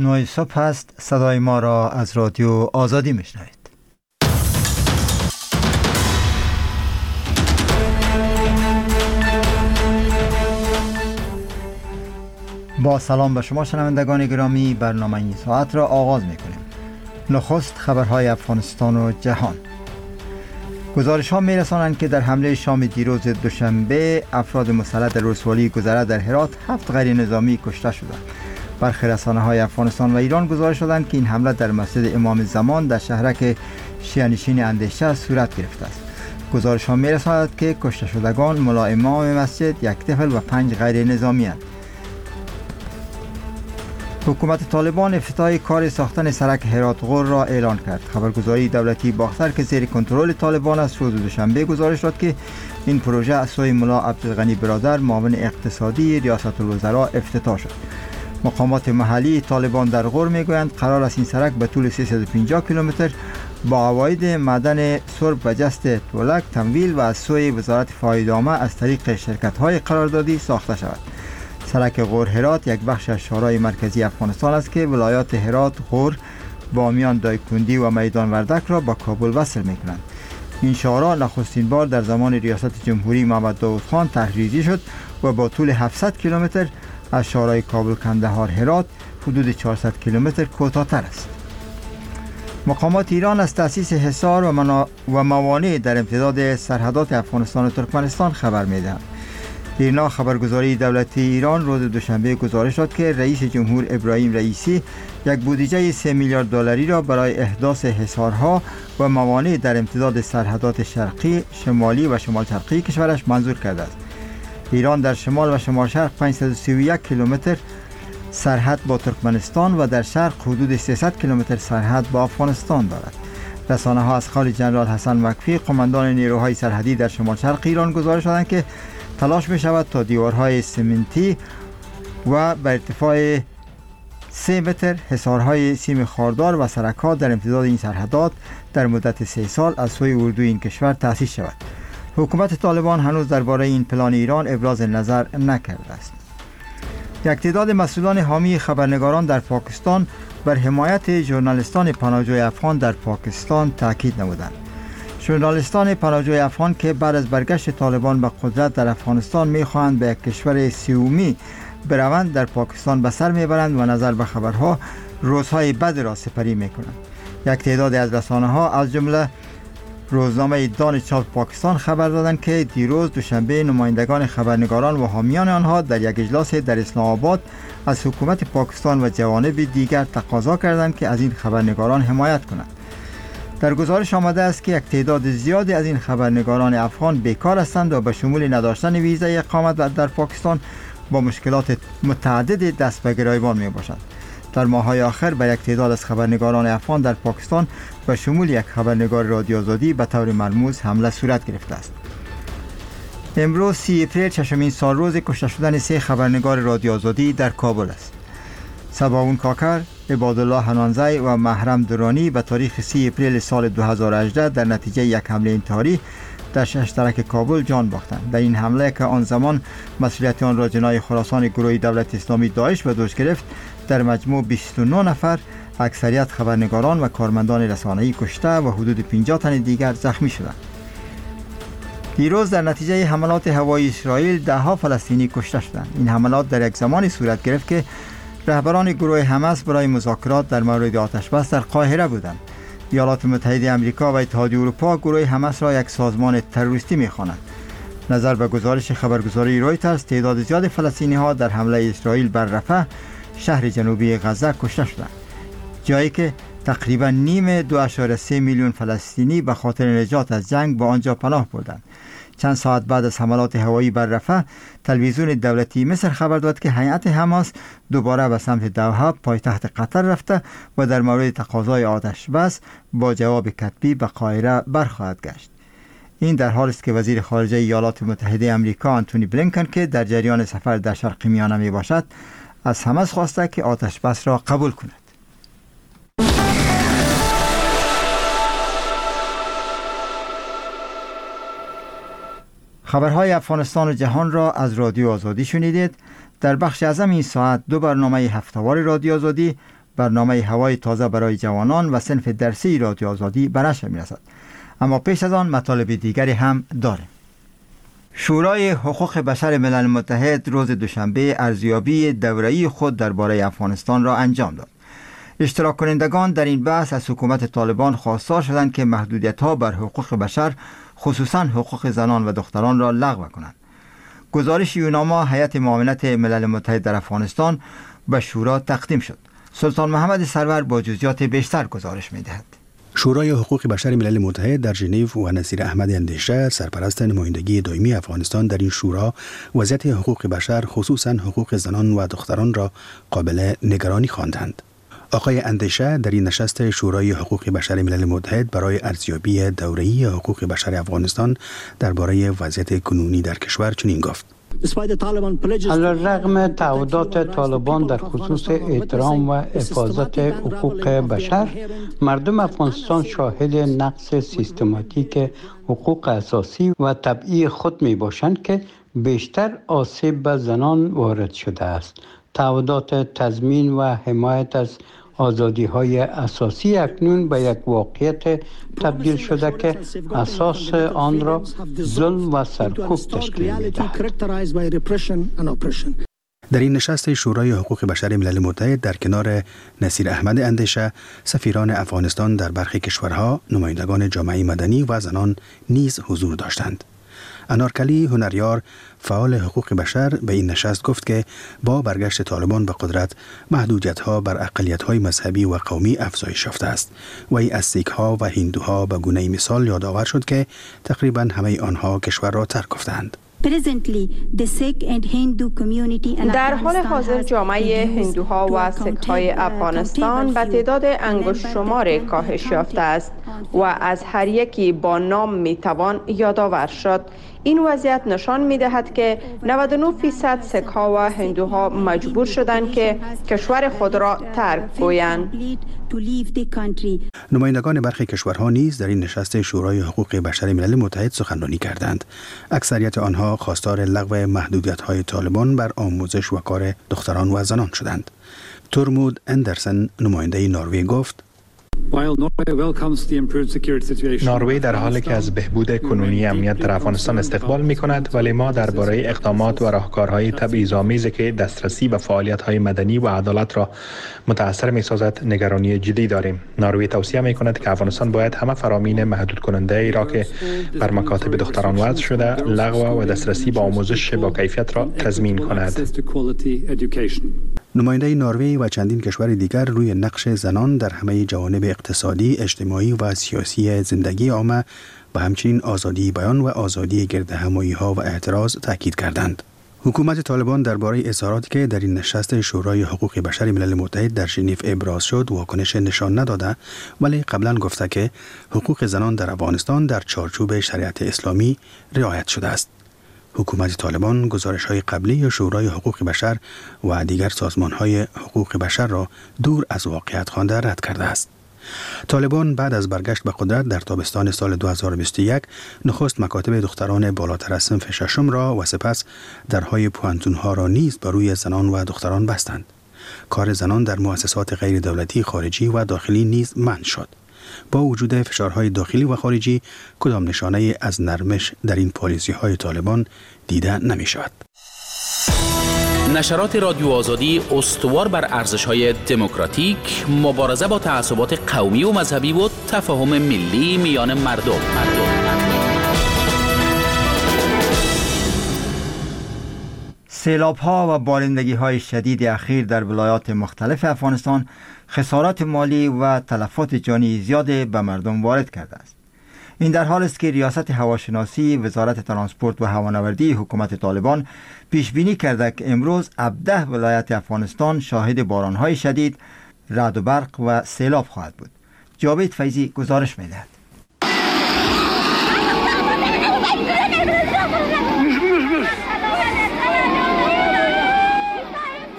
9 صبح است. صدای ما را از رادیو آزادی میشنوید. با سلام به شما شنوندگان گرامی، برنامه این ساعت را آغاز میکنیم. نخست خبرهای افغانستان و جهان. گزارش ها می رسانند که در حمله شام دیروز دوشنبه افراد مسلح در ولسوالی گذره در هرات 7 غیر نظامی کشته شدند. برخی رسانه های افغانستان و ایران گزارش دادند که این حمله در مسجد امام زمان در شهرک شیعه‌نشین اندیشه صورت گرفته است. گزارش ها می رساند که کشته شدگان ملا امام مسجد، یک طفل و 5 غیر نظامی اند. حکومت طالبان افتتاح کار ساختن سرک هرات غور را اعلان کرد. خبرگزاری دولتی باختر که زیر کنترل طالبان است روز دوشنبه گزارش داد که این پروژه از سوی ملا عبدالغنی برادر معاون اقتصادی ریاست الوزراء افتتاح شد. مقامات محلی طالبان در غور میگویند قرار است این سرک به طول 350 کیلومتر با عواید معدن سرب و جست تولک تمویل و از سوی وزارت فایده‌نامه از طریق شرکت‌های قراردادی ساخته شود. سرک غور هرات یک بخش از شورای مرکزی افغانستان است که ولایات هرات، غور، بامیان، دایکندی و میدان وردک را با کابل وصل می‌کنند. این شورا نخستین بار در زمان ریاست جمهوری محمد داود خان تحریزی شد و با طول 700 کیلومتر از شورای کابل کندهار هرات حدود 400 کیلومتر کوتاه‌تر است. مقامات ایران از تأسیس حصار و موانع در امتداد سرحدات افغانستان و ترکمنستان خبر می‌دهند. ایرنا خبرگزاری دولتی ایران روز دوشنبه گزارش داد که رئیس جمهور ابراهیم رئیسی یک بودجه 3 میلیارد دلاری را برای احداث حصارها و موانع در امتداد سرحدات شرقی، شمالی و شمال شرقی کشورش منظور کرده است. ایران در شمال و شمال شرق 531 کیلومتر سرحد با ترکمنستان و در شرق حدود 300 کیلومتر سرحد با افغانستان دارد. رسانه ها از خال جنرال حسن وقفی قماندان نیروهای سرحدی در شمال شرق ایران گزارش دادند که تلاش می شود تا دیوارهای سمنتی و بر ارتفاع 3 متر حصارهای سیم خاردار و سرک‌ها در امتداد این سرحدات در مدت 3 سال از سوی اردوی این کشور تأسیس شود. حکومت طالبان هنوز درباره این پلان ایران ابراز نظر نکرده است. یک تعداد مسئولان حامی خبرنگاران در پاکستان بر حمایت ژورنالیستان پناهجوی افغان در پاکستان تاکید نمودند. ژورنالیستان پناهجوی افغان که بعد از برگشت طالبان به قدرت در افغانستان می‌خواهند به یک کشور سومی بروند در پاکستان به سر میبرند و نظر به خبرها روزهای بد را سپری میکنند. یک تعداد از رسانه‌ها از جمله روزنامه دان چاپ پاکستان خبر دادند که دیروز دوشنبه نمایندگان خبرنگاران و حامیان آنها در یک اجلاس در اسلام آباد از حکومت پاکستان و جوانب دیگر تقاضا کردند که از این خبرنگاران حمایت کنند. در گزارش آمده است که یک تعداد زیادی از این خبرنگاران افغان بیکار هستند و به شمول نداشتن ویزای اقامت در پاکستان با مشکلات متعدد دست به گریبان می باشند. در ماه‌های آخر به یک تعداد از خبرنگاران افغان در پاکستان به شمول یک خبرنگار رادیو آزادی به طور ملموس حمله صورت گرفته است. امروز 30 اپریل ششمین سال روز کشته شدن 3 خبرنگار رادیو آزادی در کابل است. سباون کاکر، عبادالله حنانزی و محرم درانی به تاریخ 30 اپریل سال 2018 در نتیجه یک حمله انتحاری در شهرک کابل جان باختند. در این حمله که آن زمان مسئولیت آن را جنای خراسان گروه دولت اسلامی داعش به دوش گرفت، در مجموع 29 نفر اکثریت خبرنگاران و کارمندان رسانه‌ای کشته و حدود 50 تن دیگر زخمی شدند. دیروز در نتیجه حملات هوایی اسرائیل 10 فلسطینی کشته شدند. این حملات در یک زمانی صورت گرفت که رهبران گروه حماس برای مذاکرات در مورد آتش بس در قاهره بودند. ایالات متحده آمریکا و اتحادیه اروپا گروه حماس را یک سازمان تروریستی می‌خوانند. نظر به گزارش خبرگزاری رویترز، تعداد زیاد فلسطینی‌ها در حمله اسرائیل بر رفح، شهر جنوبی غزه کشته شدند، جایی که تقریبا نیم 2.3 میلیون فلسطینی به خاطر نجات از جنگ به آنجا پناه بردند. چند ساعت بعد از حملات هوایی بر رفح، تلویزیون دولتی مصر خبر داد که هیئت حماس دوباره به سمت دوحه پایتخت قطر رفته و در مورد تقاضای آتش بس با جواب کتبی به قاهره برخواهد گشت. این در حالی است که وزیر خارجه ایالات متحده آمریکا آنتونی بلینکن که در جریان سفر در شرق میانه می باشد، از حماس خواسته که آتش بس را قبول کند. خبرهای افغانستان و جهان را از رادیو آزادی شنیدید. در بخش اعظم این ساعت 2 برنامه هفتهوار رادیو آزادی برنامه هوای تازه برای جوانان و صنف درسی رادیو آزادی به نشر می‌رسد. اما پیش از آن مطالب دیگری هم داریم. شورای حقوق بشر ملل متحد روز دوشنبه ارزیابی دوره‌ای خود درباره افغانستان را انجام داد. اشتراک کنندگان در این بحث از حکومت طالبان خواستار شدند که محدودیت‌ها بر حقوق بشر خصوصاً حقوق زنان و دختران را لغو کنند. گزارش یوناما هیئت معاونت ملل متحد در افغانستان به شورا تقدیم شد. سلطان محمد سرور با جزئیات بیشتر گزارش می‌دهد. شورای حقوق بشر ملل متحد در ژنو و نصیر احمد اندیشه سرپرست نمایندگی دائمی افغانستان در این شورا وضعیت حقوق بشر خصوصاً حقوق زنان و دختران را قابل نگرانی خواندند. آقای اندیشه در این نشست شورای حقوق بشر ملل متحد برای ارزیابی دوره‌ای حقوق بشر افغانستان درباره وضعیت کنونی در کشور چنین گفت: علی‌رغم تعهدات طالبان در خصوص احترام و حفاظت حقوق بشر، مردم افغانستان شاهد نقض سیستماتیک حقوق اساسی و طبیعی خود می باشند که بیشتر آسیب به زنان وارد شده است. تعهدات تضمین و حمایت از آزادی‌های اساسی اکنون به یک واقعیت تبدیل شده که اساس آن را ظلم و سرکوب تشکیل می‌دهد. در این نشست شورای حقوق بشر ملل متحد در کنار نصیر احمد اندیشه، سفیران افغانستان در برخی کشورها، نمایندگان جامعه مدنی و زنان نیز حضور داشتند. انارکلی هنریار فعال حقوق بشر به این نشست گفت که با برگشت طالبان به قدرت محدودیت‌ها بر اقلیت‌های مذهبی و قومی افزایش یافته است و ای از سیک‌ها و هندوها به گونه مثال یادآور شد که تقریباً همه آنها کشور را ترک گفتند. در حال حاضر جامعه هندوها و سیک‌های افغانستان به تعداد انگشت شمار کاهش یافته است و از هر یکی با نام میتوان یادآور شد. این وضعیت نشان می‌دهد که 99% سیک‌ها و هندوها مجبور شدند که کشور خود را ترک گویند. نمایندگان برخی کشورها نیز در این نشست شورای حقوق بشر ملل متحد سخنرانی کردند. اکثریت آنها خواستار لغو محدودیت‌های طالبان بر آموزش و کار دختران و زنان شدند. تورمود اندرسن نماینده نروژ گفت: نروژ در حالی که از بهبود کنونی امنیت در افغانستان استقبال می کند، ولی ما درباره اقدامات و راهکارهای تبعیض‌آمیزی که دسترسی به فعالیت‌های مدنی و عدالت را متأثر می سازد نگرانی جدی داریم. نروژ توصیه می کند که افغانستان باید همه فرامین محدود کننده ای را که بر مکاتب دختران وضع شده لغو و دسترسی به آموزش با کیفیت را تضمین کند. نماینده نروژ و چندین کشور دیگر روی نقش زنان در همه جوانب اقتصادی، اجتماعی و سیاسی زندگی عامه و همچنین آزادی بیان و آزادی گردهمایی‌ها و اعتراض تاکید کردند. حکومت طالبان درباره اظهاراتی که در این نشست شورای حقوق بشر ملل متحد در ژنو ابراز شد واکنش نشان نداده، ولی قبلا گفته که حقوق زنان در افغانستان در چارچوب شریعت اسلامی رعایت شده است. حکومت طالبان گزارش‌های قبلی شورای حقوق بشر و دیگر سازمان‌های حقوق بشر را دور از واقعیت خوانده رد کرده است. طالبان بعد از برگشت به قدرت در تابستان سال 2021 نخست مکاتب دختران بالاتر از صنف ششم را و سپس درهای پوانتون‌ها را نیز بر روی زنان و دختران بستند. کار زنان در مؤسسات غیر دولتی خارجی و داخلی نیز منع شد. با وجود فشارهای داخلی و خارجی کدام نشانه از نرمش در این پالیسی‌های طالبان دیده نمی‌شود. نشرات رادیو آزادی استوار بر ارزش‌های دموکراتیک، مبارزه با تعصبات قومی و مذهبی و تفاهم ملی میان مردم. سیلاب‌ها و بارندگی‌های شدید اخیر در ولایات مختلف افغانستان خسارات مالی و تلفات جانی زیاد به مردم وارد کرده است. این در حال است که ریاست هواشناسی وزارت ترانسپورت و هوانوردی حکومت طالبان پیش بینی کرده که امروز 17 ولایت افغانستان شاهد باران‌های شدید، رعد و برق و سیلاب خواهد بود. جاوید فیضی گزارش می‌دهد.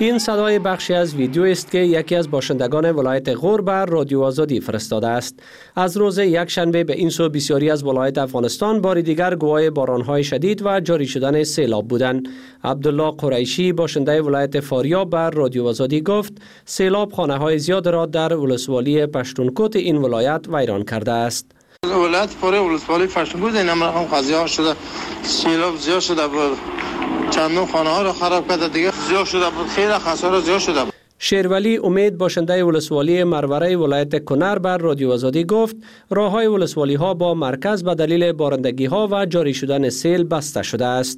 این صدای بخشی از ویدیو است که یکی از باشندگان ولایت غور بر رادیو آزادی فرستاده است. از روز یکشنبه به این سو بسیاری از ولایت افغانستان بار دیگر گواه بارانهای شدید و جاری شدن سیلاب بودند. عبدالله قریشی باشنده ولایت فاریاب بر رادیو آزادی گفت سیلاب خانه‌های زیاد را در ولسوالی پشتونکوت این ولایت ویران کرده است. ولایت فاریاب ولسوالی پشتونکوت این هم قضیه شده، سیلاب زیاد شده بود، چندین خانه ها را خراب کرده، دیگه زیاد شده بود، خیلی خسارت زیاد شده بود. شیرولی امید باشنده ولسوالی مروره ولایت کنر بر رادیو آزادی گفت راههای ولسوالی ها با مرکز به دلیل بارندگی ها و جاری شدن سیل بسته شده است.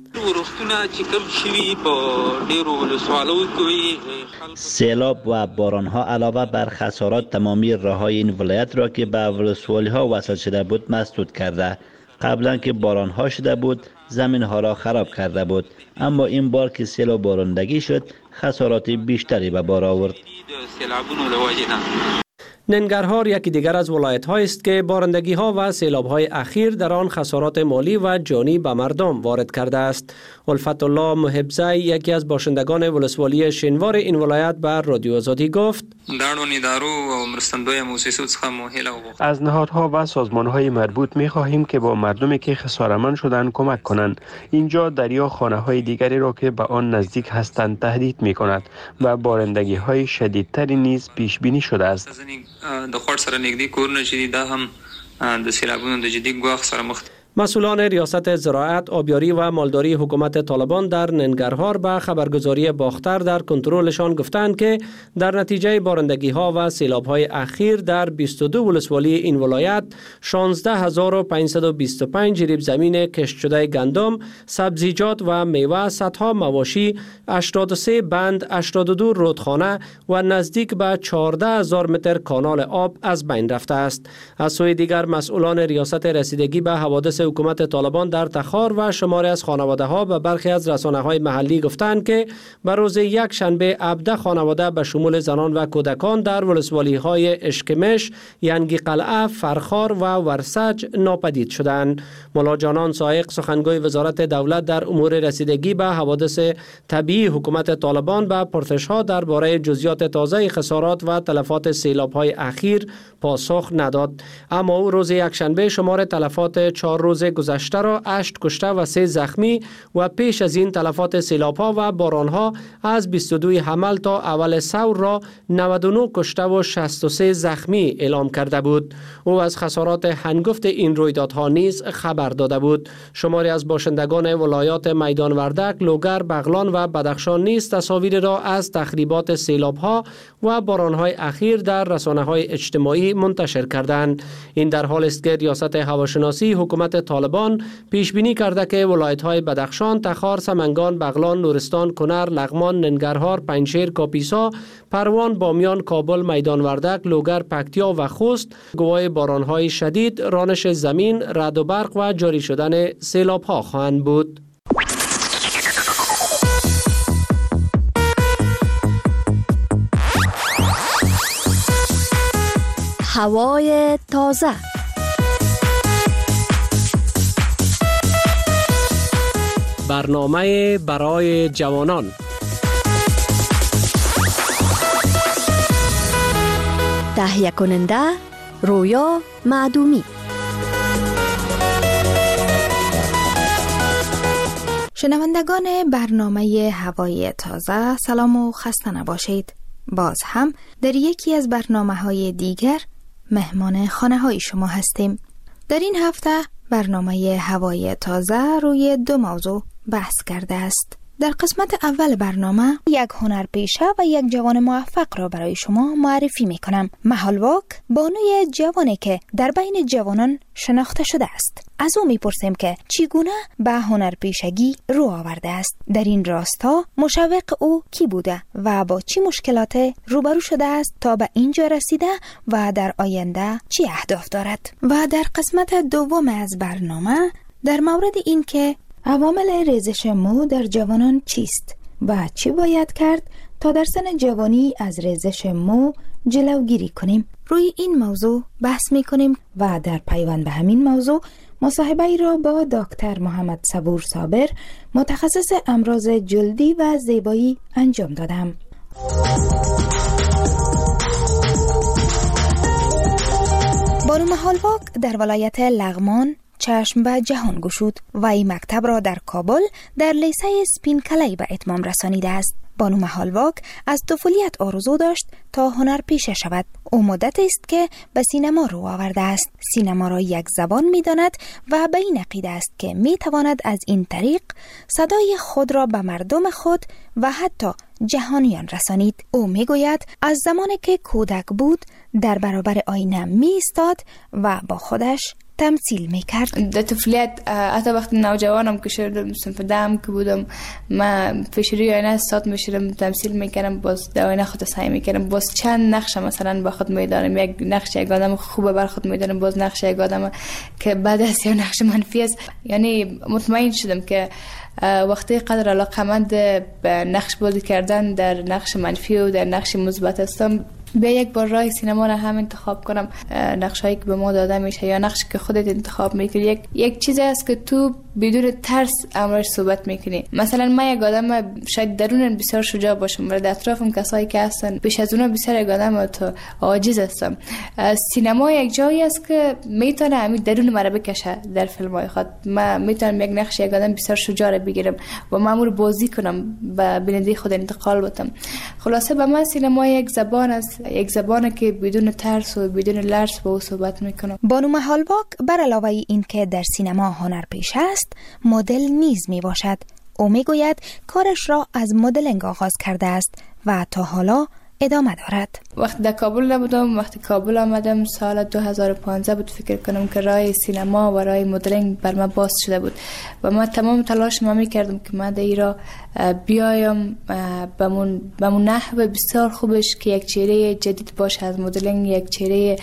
سیلاب و باران ها علاوه بر خسارات تمامی راههای این ولایت را که به ولسوالی ها وصل شده بود مسدود کرده. قبلا که باران ها شده بود زمین ها را خراب کرده بود، اما این بار که سیلاب بارندگی شد خسارات بیشتری به بار آورد. ننگرهار یکی دیگر از ولایت های است که بارندگی ها و سیلاب های اخیر در آن خسارات مالی و جانی به مردم وارد کرده است. الفت الله محبزی یکی از باشندگان ولسوالی شینوار این ولایت بر رادیو آزادی گفت از نهادها و سازمانهای مربوط می خواهیم که با مردمی که خسارتمند شدند کمک کنند. اینجا دریا خانه های دیگری را که به آن نزدیک هستند تهدید می کند و بارندگی های شدیدتری نیز پیش بینی شده است. مسئولان ریاست زراعت، آبیاری و مالداری حکومت طالبان در ننگرهار به خبرگزاری باختر در کنترلشان گفتند که در نتیجه بارندگی ها و سیلاب های اخیر در 22 ولسوالی این ولایت 16525 جریب زمین کشت شده گندم، سبزیجات و میوه، صدها مواشی، 83 بند، 82 رودخانه و نزدیک به 14000 متر کانال آب از بین رفته است. از سوی دیگر مسئولان ریاست رسیدگی به حوادث حکومت طالبان در تخار و شماری از خانواده ها به برخی از رسانه های محلی گفتند که بر روز یک شنبه 17 خانواده به شمول زنان و کودکان در ولسوالی های اشکمش، ینگی قلعه، فرخار و ورسج ناپدید شدند. مولا جانان سایق سخنگوی وزارت دولت در امور رسیدگی به حوادث طبیعی حکومت طالبان به پرسش ها درباره جزئیات تازه خسارات و تلفات سیلاب های اخیر پاسخ نداد، اما او روز یکشنبه شمار تلفات 4 روز گذشته را 8 کشته و 3 زخمی و پیش از این تلفات سیلاب ها و باران ها از 22 حمل تا اول ثور را 99 کشته و 63 زخمی اعلام کرده بود. او از خسارات هنگفت این رویدادها نیز خبر داده بود. شماری از باشندگان ولایات میدان وردک، لوگر، بغلان و بدخشان نیز تصاویر را از تخریبات سیلاب ها و باران های اخیر در رسانه های اجتماعی منتشر کردند. این در حال است که ریاست هواشناسی حکومت طالبان پیش بینی کرده که ولایت‌های بدخشان، تخار، سمنگان، بغلان، نورستان، کنر، لغمان، ننگرهار، پنجشیر، کاپیسا، پروان، بامیان، کابل، میدان وردک، لوگر، پکتیا و خوست گواه باران‌های شدید، رانش زمین، رعد و برق و جاری شدن سیلاب‌ها خواهند بود. هوای تازه. برنامه برای جوانان. تهیه کننده رویا معدومی. شنوندگان برنامه هوای تازه، سلام و خسته نباشید. باز هم در یکی از برنامه‌های دیگر مهمان خانه‌های شما هستیم. در این هفته برنامه هوای تازه روی 2 موضوع بحث کرده است. در قسمت اول برنامه یک هنرپیشه و یک جوان موفق را برای شما معرفی می کنم. محالواک بانوی جوانی که در بین جوانان شناخته شده است. از او می پرسیم که چگونه به هنرپیشگی رو آورده است. در این راستا مشوق او کی بوده و با چه مشکلات روبرو شده است تا به اینجا رسیده و در آینده چه اهداف دارد. و در قسمت دوم از برنامه در مورد این که عوامل ریزش مو در جوانان چیست و چی باید کرد تا در سن جوانی از ریزش مو جلوگیری کنیم، روی این موضوع بحث می کنیم و در پیوند به همین موضوع مصاحبه ای را با دکتر محمد صبور صابر، متخصص امراض جلدی و زیبایی انجام دادم. بانو محالواک در ولایت لغمان چشم به جهان گشود و این مکتب را در کابل در لیسه سپین کلی به اتمام رسانیده است. بانو محالواک از طفولیت آرزو داشت تا هنر پیشه شود. او مدت است که به سینما رو آورده است. سینما را یک زبان می داند و به این عقیده است که می تواند از این طریق صدای خود را به مردم خود و حتی جهانیان رسانید. او می گوید از زمانی که کودک بود در برابر آینه می ایستاد و با خودش تمثیل میکرد. در طفولیت حتی وقتی نوجوانم که شدم صنف دهم که بودم من پیش روی آینه استاد میشدم تمثیل میکردم، باز در آینه خود سعی میکردم باز چند نقش مثلا با خود میدانم، یک نقش یک آدم خوبه بر خود میدانم، باز نقش یک آدم که بعد از یا نقش منفی است. یعنی مطمئن شدم که وقتی قدر علاقمند به نقش بازی کردن در نقش منفی و در نقش مثبت هستم، بیا یک بار راه سینما را هم انتخاب کنم. نقش هایی که به ما داده میشه یا نقش که خودت انتخاب میکنی یک چیزی است که تو بدون ترس امرش صحبت میکنی. مثلا من یک آدم شاید درون بسیار شجاع باشم ولی در اطرافم کسایی که هستن بیش از اونا بسیار یک آدم تو عاجز هستم. سینما یک جایی است که میتونه همین درون مرا بکشه. در فیلم های خود من میتونم یک نقش یک آدم بسیار شجاع را بگیرم و مامور بازی کنم به بیننده خود انتقال بدم. خلاصه به من سینما یک زبان است، یک زبانی که بدون ترس و بدون لرز با او صحبت میکنم. بانو محالواک بر علاوه این که در سینما هنرپیشه است، مدل نیز می باشد. او می گوید کارش را از مدلینگ آغاز کرده است و تا حالا ادامه دارد. وقتی در کابل نبودم، وقتی کابل آمدم سال 2015 بود، فکر کنم که راه سینما و راه مدلینگ بر من باز شده بود و من تمام تلاش می کردم که من در ایران بیایم به من نحو بسیار خوبش که یک چهره جدید باشه از مدلینگ، یک چهره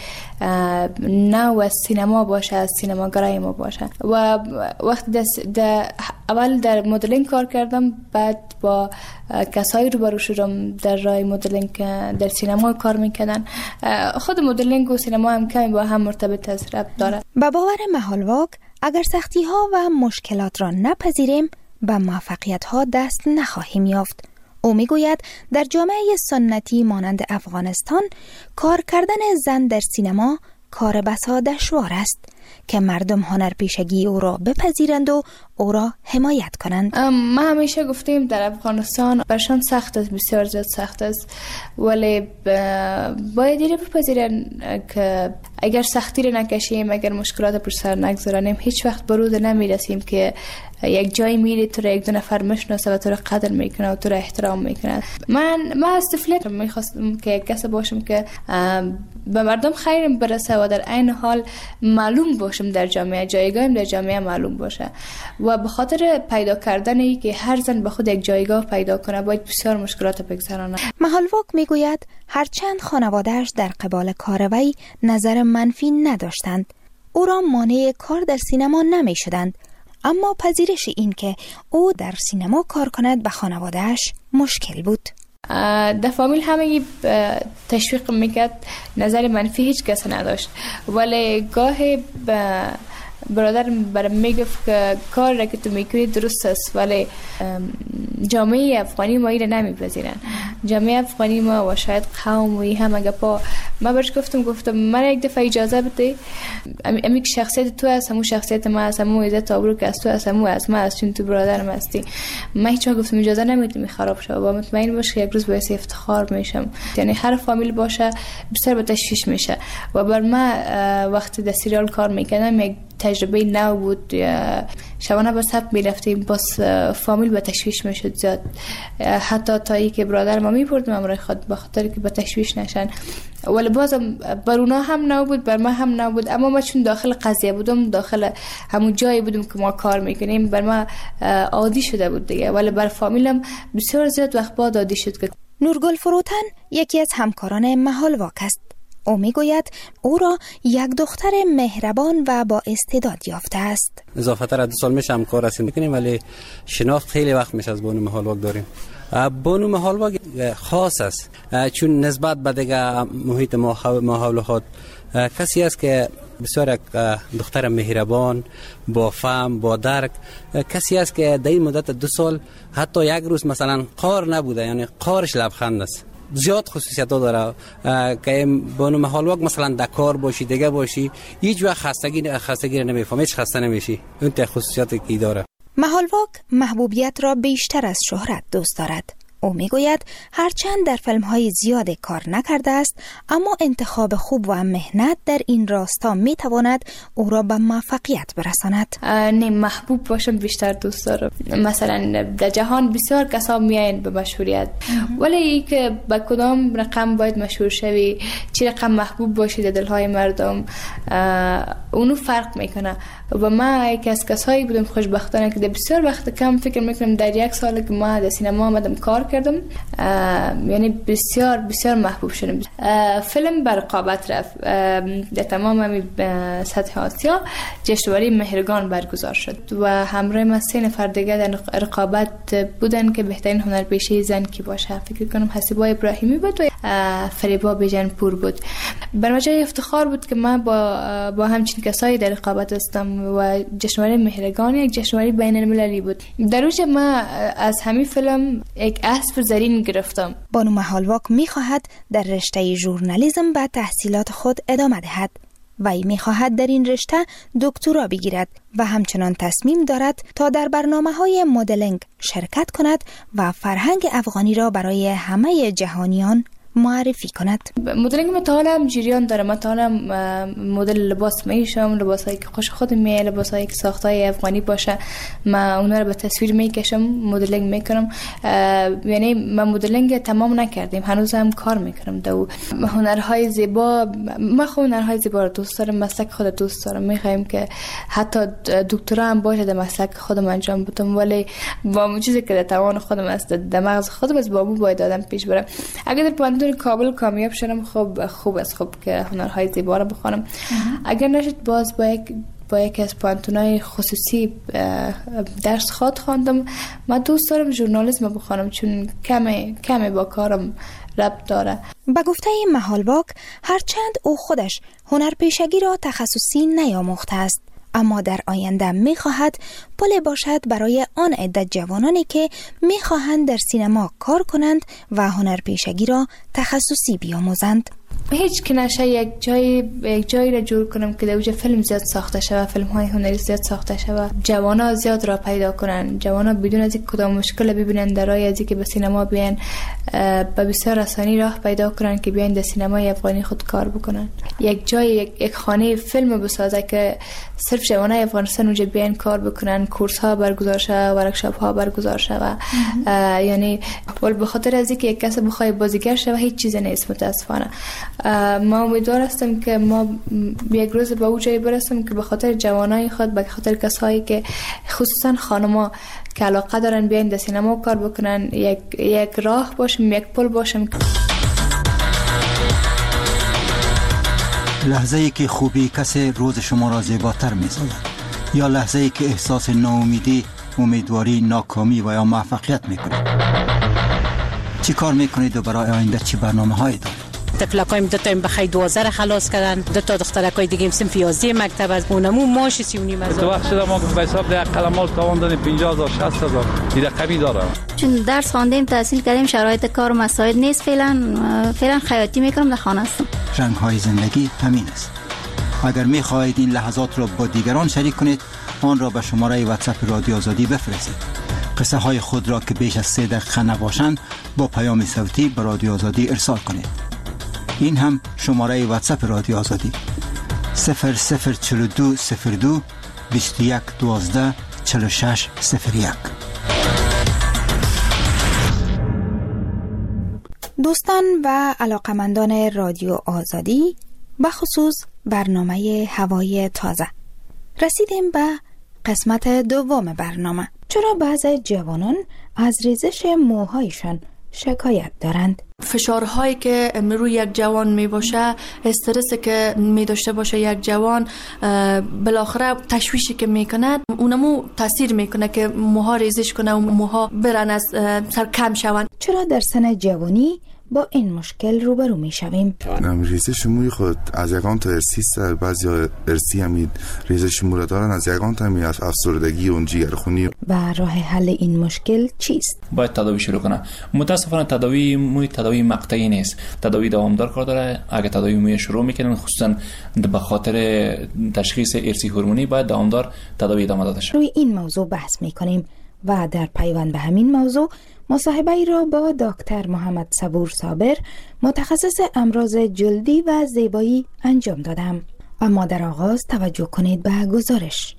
نو از سینما باشه، از سینماگرای ما باشه. و وقتی اول در مدلینگ کار کردم، بعد با کسایی روبرو شدم در راه مدلینگ در سینما کار میکنن. خود مدلینگ و سینما هم کمی با هم مرتبط است، ربط داره. با باور محالواک اگر سختی ها و مشکلات را نپذیریم به موفقیت ها دست نخواهیم یافت. او میگوید در جامعه سنتی مانند افغانستان کار کردن زن در سینما کار بسا دشوار است که مردم هنرپیشگی او را بپذیرند و او را حمایت کنند. ما همیشه گفتیم در افغانستان برشان سخت است، بسیار زیاد سخت است، ولی باید این بپذیرن که اگر سختی را نکشیم، اگر مشکلات پر سر نگذاریم، هیچ وقت برود نمیرسیم که یک جایی میری تو را یک دو نفر میشناسه و تو را قدر میکنه و تو را احترام میکنه. من از طفولیت میخواستم که کسی باشم که به مردم خیرم برسه و در عین حال معلوم باشم در جامعه، جایگاهم در جامعه معلوم باشه. و به خاطر پیدا کردنی که هر زن به خود یک جایگاه پیدا کنه باید بسیار مشکلات بگذرانه. محالواک میگوید هرچند خانواده‌اش در قبال کار وی نظر منفی نداشتند، او را مانع کار در سینما نمیشدند، اما پذیرش این که او در سینما کار کند به خانواده‌اش مشکل بود. در فامیل همه تشویق میکرد، نظر منفی هیچ کس نداشت، ولی گاهی برادر برام میگفت که کار را که تو میکنی درست است، ولی جامعه افغانی ما این نمیپذیرن. جامعه افغانی ما و شاید قوم و هم اگه ما برش گفتم من یک دفعه اجازه بده، امی که شخصیت تو هست همون شخصیت ما هست، همون عزت آبرو که از تو هست همون از ما هست، چون تو برادرم هستی. من هیچ وقت گفتم اجازه نمیدم خراب شه و مطمئن باش که یک روز باعث افتخار میشم. یعنی هر فامیل باشه بسیار با تشویش میشه و بر ما وقتی در سریال کار میکنم یک تجربه نو بود. شبانه به سب میرفتیم، باز فامیل به تشویش میشد زیاد، حتی تا ای که برادر ما میپردم امرای خود به خاطر که به تشویش نشن. ولی بازم بر اونا هم نو بود، بر ما هم نو بود، اما ما چون داخل قضیه بودم، داخل همون جایی بودم که ما کار میکنیم، بر ما عادی شده بود دیگه. ولی بر فامیلم بسیار زیاد وقت بعد عادی شد. که نورگل فروتن یکی از همکاران محالواک است. او میگوید او را یک دختر مهربان و با استعداد یافته است. اضافه تر 2 سال میشه همکار هستیم میکنیم، ولی شناخت خیلی وقت میشه از بانو محالواک داریم. بانو محالواک خاص است چون نسبت به دیگه محیط ما حول خود کسی است که بسیار دختر مهربان، با فهم، با درک، کسی است که در این مدت 2 سال حتی یک روز مثلا قار نبوده، یعنی قارش لبخند است. زیاد خصوصیت داره که بانو محالواک مثلا در کار باشی دیگه باشی هیچ وقت خستگی نمیفهمی، هیچ خسته نمیشی. اون ته خصوصیاتی که داره. محالواک محبوبیت را بیشتر از شهرت دوست دارد. او میگوید هرچند در فیلم‌های زیاد کار نکرده است، اما انتخاب خوب و مهنت در این راستا میتواند او را به موفقیت برساند. نه، محبوب باشم بیشتر دوست دارم. مثلا در جهان بسیار کسا میاین به مشهوریت، ولی ای که با کدام رقم باید مشهور شوی، چی رقم محبوب باشی در دلهای مردم، اونو فرق میکنه. و ما یکی از کسایی بودم خوشبختانه که در بسیار وقت کم فکر میکنم در 1 سال که ما در سینما آمدم کار کردم، یعنی بسیار بسیار محبوب شدم. فیلم بر رقابت رفت در تمام سطح آسیا، جشنواره مهرگان برگزار شد و همراه ما 3 نفر دیگه در رقابت بودن که بهترین هنرپیشه زن کی باشه. فکر کنم حسیبا ابراهیمی بود و فریبا بیژنپور بود. بر من جای افتخار بود که من با همچین کسایی در رقابت هستم و جشنواره مهرگان یک جشنواره بین المللی بود. در اوج ما از همین فیلم یک اسب زرین گرفتم. بانو محالواک می‌خواهد در رشته ژورنالیسم به تحصیلات خود ادامه دهد و ای می‌خواهد در این رشته دکترا بگیرد و همچنان تصمیم دارد تا در برنامه‌های مدلینگ شرکت کند و فرهنگ افغانی را برای همه جهانیان معرفی کند. مدلینگ متعالم جریان داره. متعالم مدل لباس میشم، لباسایی که خوش خودم میه، لباسایی که ساختای افغانی باشه، من اونا رو به تصویر میکشم، مدلینگ میکنم. یعنی من مدلینگ تمام نکردیم، هنوز هم کار میکنم. دو هنرهای زیبا، من خود هنرهای زیبا رو دوست دارم، مسلک خود دوست دارم. میخوایم که حتی دکترا هم باشه در مسلک خودم انجام بدم، ولی با اون چیزی که در توان خودم است، در مغز خودم است، با مو باید آدم پیش برم. اگر در کابل کامیاب شدم خوب است که هنرهای زیبا رو بخونم. اگر نشد باز با یکی از پانتونای خصوصی درس خواندم. من دوست دارم ژورنالیسم بخونم چون کمی با کارم ربط داره. به گفته محالواک هرچند او خودش هنرپیشگی را تخصصی نیاموخته است، اما در آینده می‌خواهد پل باشد برای آن عدت جوانانی که می‌خواهند در سینما کار کنند و هنرپیشگی را تخصصی بیاموزند. هیچ که نشه یک جایی را جور کنم که در اوج فیلم زیاد ساخته شود، فیلم‌های هنری زیاد ساخته شود، جوانا زیاد را پیدا کنن، جوانا بدون از کدام مشکل ببینن در راه از اینکه به سینما بیان، به بسیار آسانی راه پیدا کنن که بیان در سینمای افغانی خود کار بکنن. یک جای یک خانه فیلم بسازه که صرف جوانای افغانستان اونجا بیان کار بکنن، کورس ها برگزار شود، ورکشاپ ها برگزار شود. یعنی به خاطر از اینکه یک کس بخواد بازیگر شود هیچ چیز نیست متاسفانه. ما امیدوار هستم که ما یک روز به اون جایی برسیم که به خاطر جوانای خود، به خاطر کسایی که خصوصا خانما که علاقه دارن بیان در سینما کار بکنن، یک راه باشیم، یک پل باشیم. لحظه‌ای که خوبی کسی روز شما را زیباتر می‌سازد، یا لحظه‌ای که احساس ناامیدی، امیدواری، ناکامی و یا موفقیت می‌کنید. چی کار می‌کنید و برای آینده چی برنامه‌هایی دارید؟ تفلکایم 2 تا بخای 12 خلاص کردن، 2 تا دخترکای دیگه هم صنف 11 مکتب از اونمو ماش 39,000. تو وقت شده ما به حساب ده قلمال تاوان دادیم 50,000 60,000 دیگه رقمی داره. چون درس خواندیم، تحصیل کردیم، شرایط کار مساعد نیست. فعلا خیاطی میکنم، در خانه هستم. رنگ‌های زندگی همین است. اگر می‌خواهید این لحظات را با دیگران شریک کنید، آن را به شماره واتساپ رادیو آزادی بفرستید. قصه های خود را که بیش از 3 دقیقه نباشند با پیام صوتی به رادیو آزادی ارسال کنید. این هم شماره واتساپ رادیو آزادی 004202 21 12 46 01. دوستان و علاقمندان رادیو آزادی، بخصوص برنامه هوای تازه، رسیدیم به قسمت دوم برنامه. چرا بعضی جوانان از ریزش موهایشان شکایت دارند؟ فشارهایی که روی یک جوان می باشه، استرسی که می داشته باشه یک جوان، بالاخره تشویشی که می کند، اونمو تاثیر می کنه که موها ریزش کنه و موها برن از سر کم شوند. چرا در سن جوانی با این مشکل روبرو می شویم. ریزش موی خود از یگان تا ارسی است، بعضی ارسی همید ریزش مو را دارن، از یگان تا همید افسردگی و جگرخونی. و راه حل این مشکل چیست؟ باید تداوی شروع کنه. متاسفانه تداوی موی تداوی مقطعی نیست، تداوی دوامدار کار داره. اگه تداوی موی شروع میکنن خصوصا به خاطر تشخیص ارسی هورمونی باید دوامدار تداوی ادامه داده شه. روی این موضوع بحث میکنیم و در پیوند به همین موضوع مصاحبه ای را با دکتر محمد صبور صابر متخصص امراض جلدی و زیبایی انجام دادم. اما در آغاز توجه کنید به گزارش.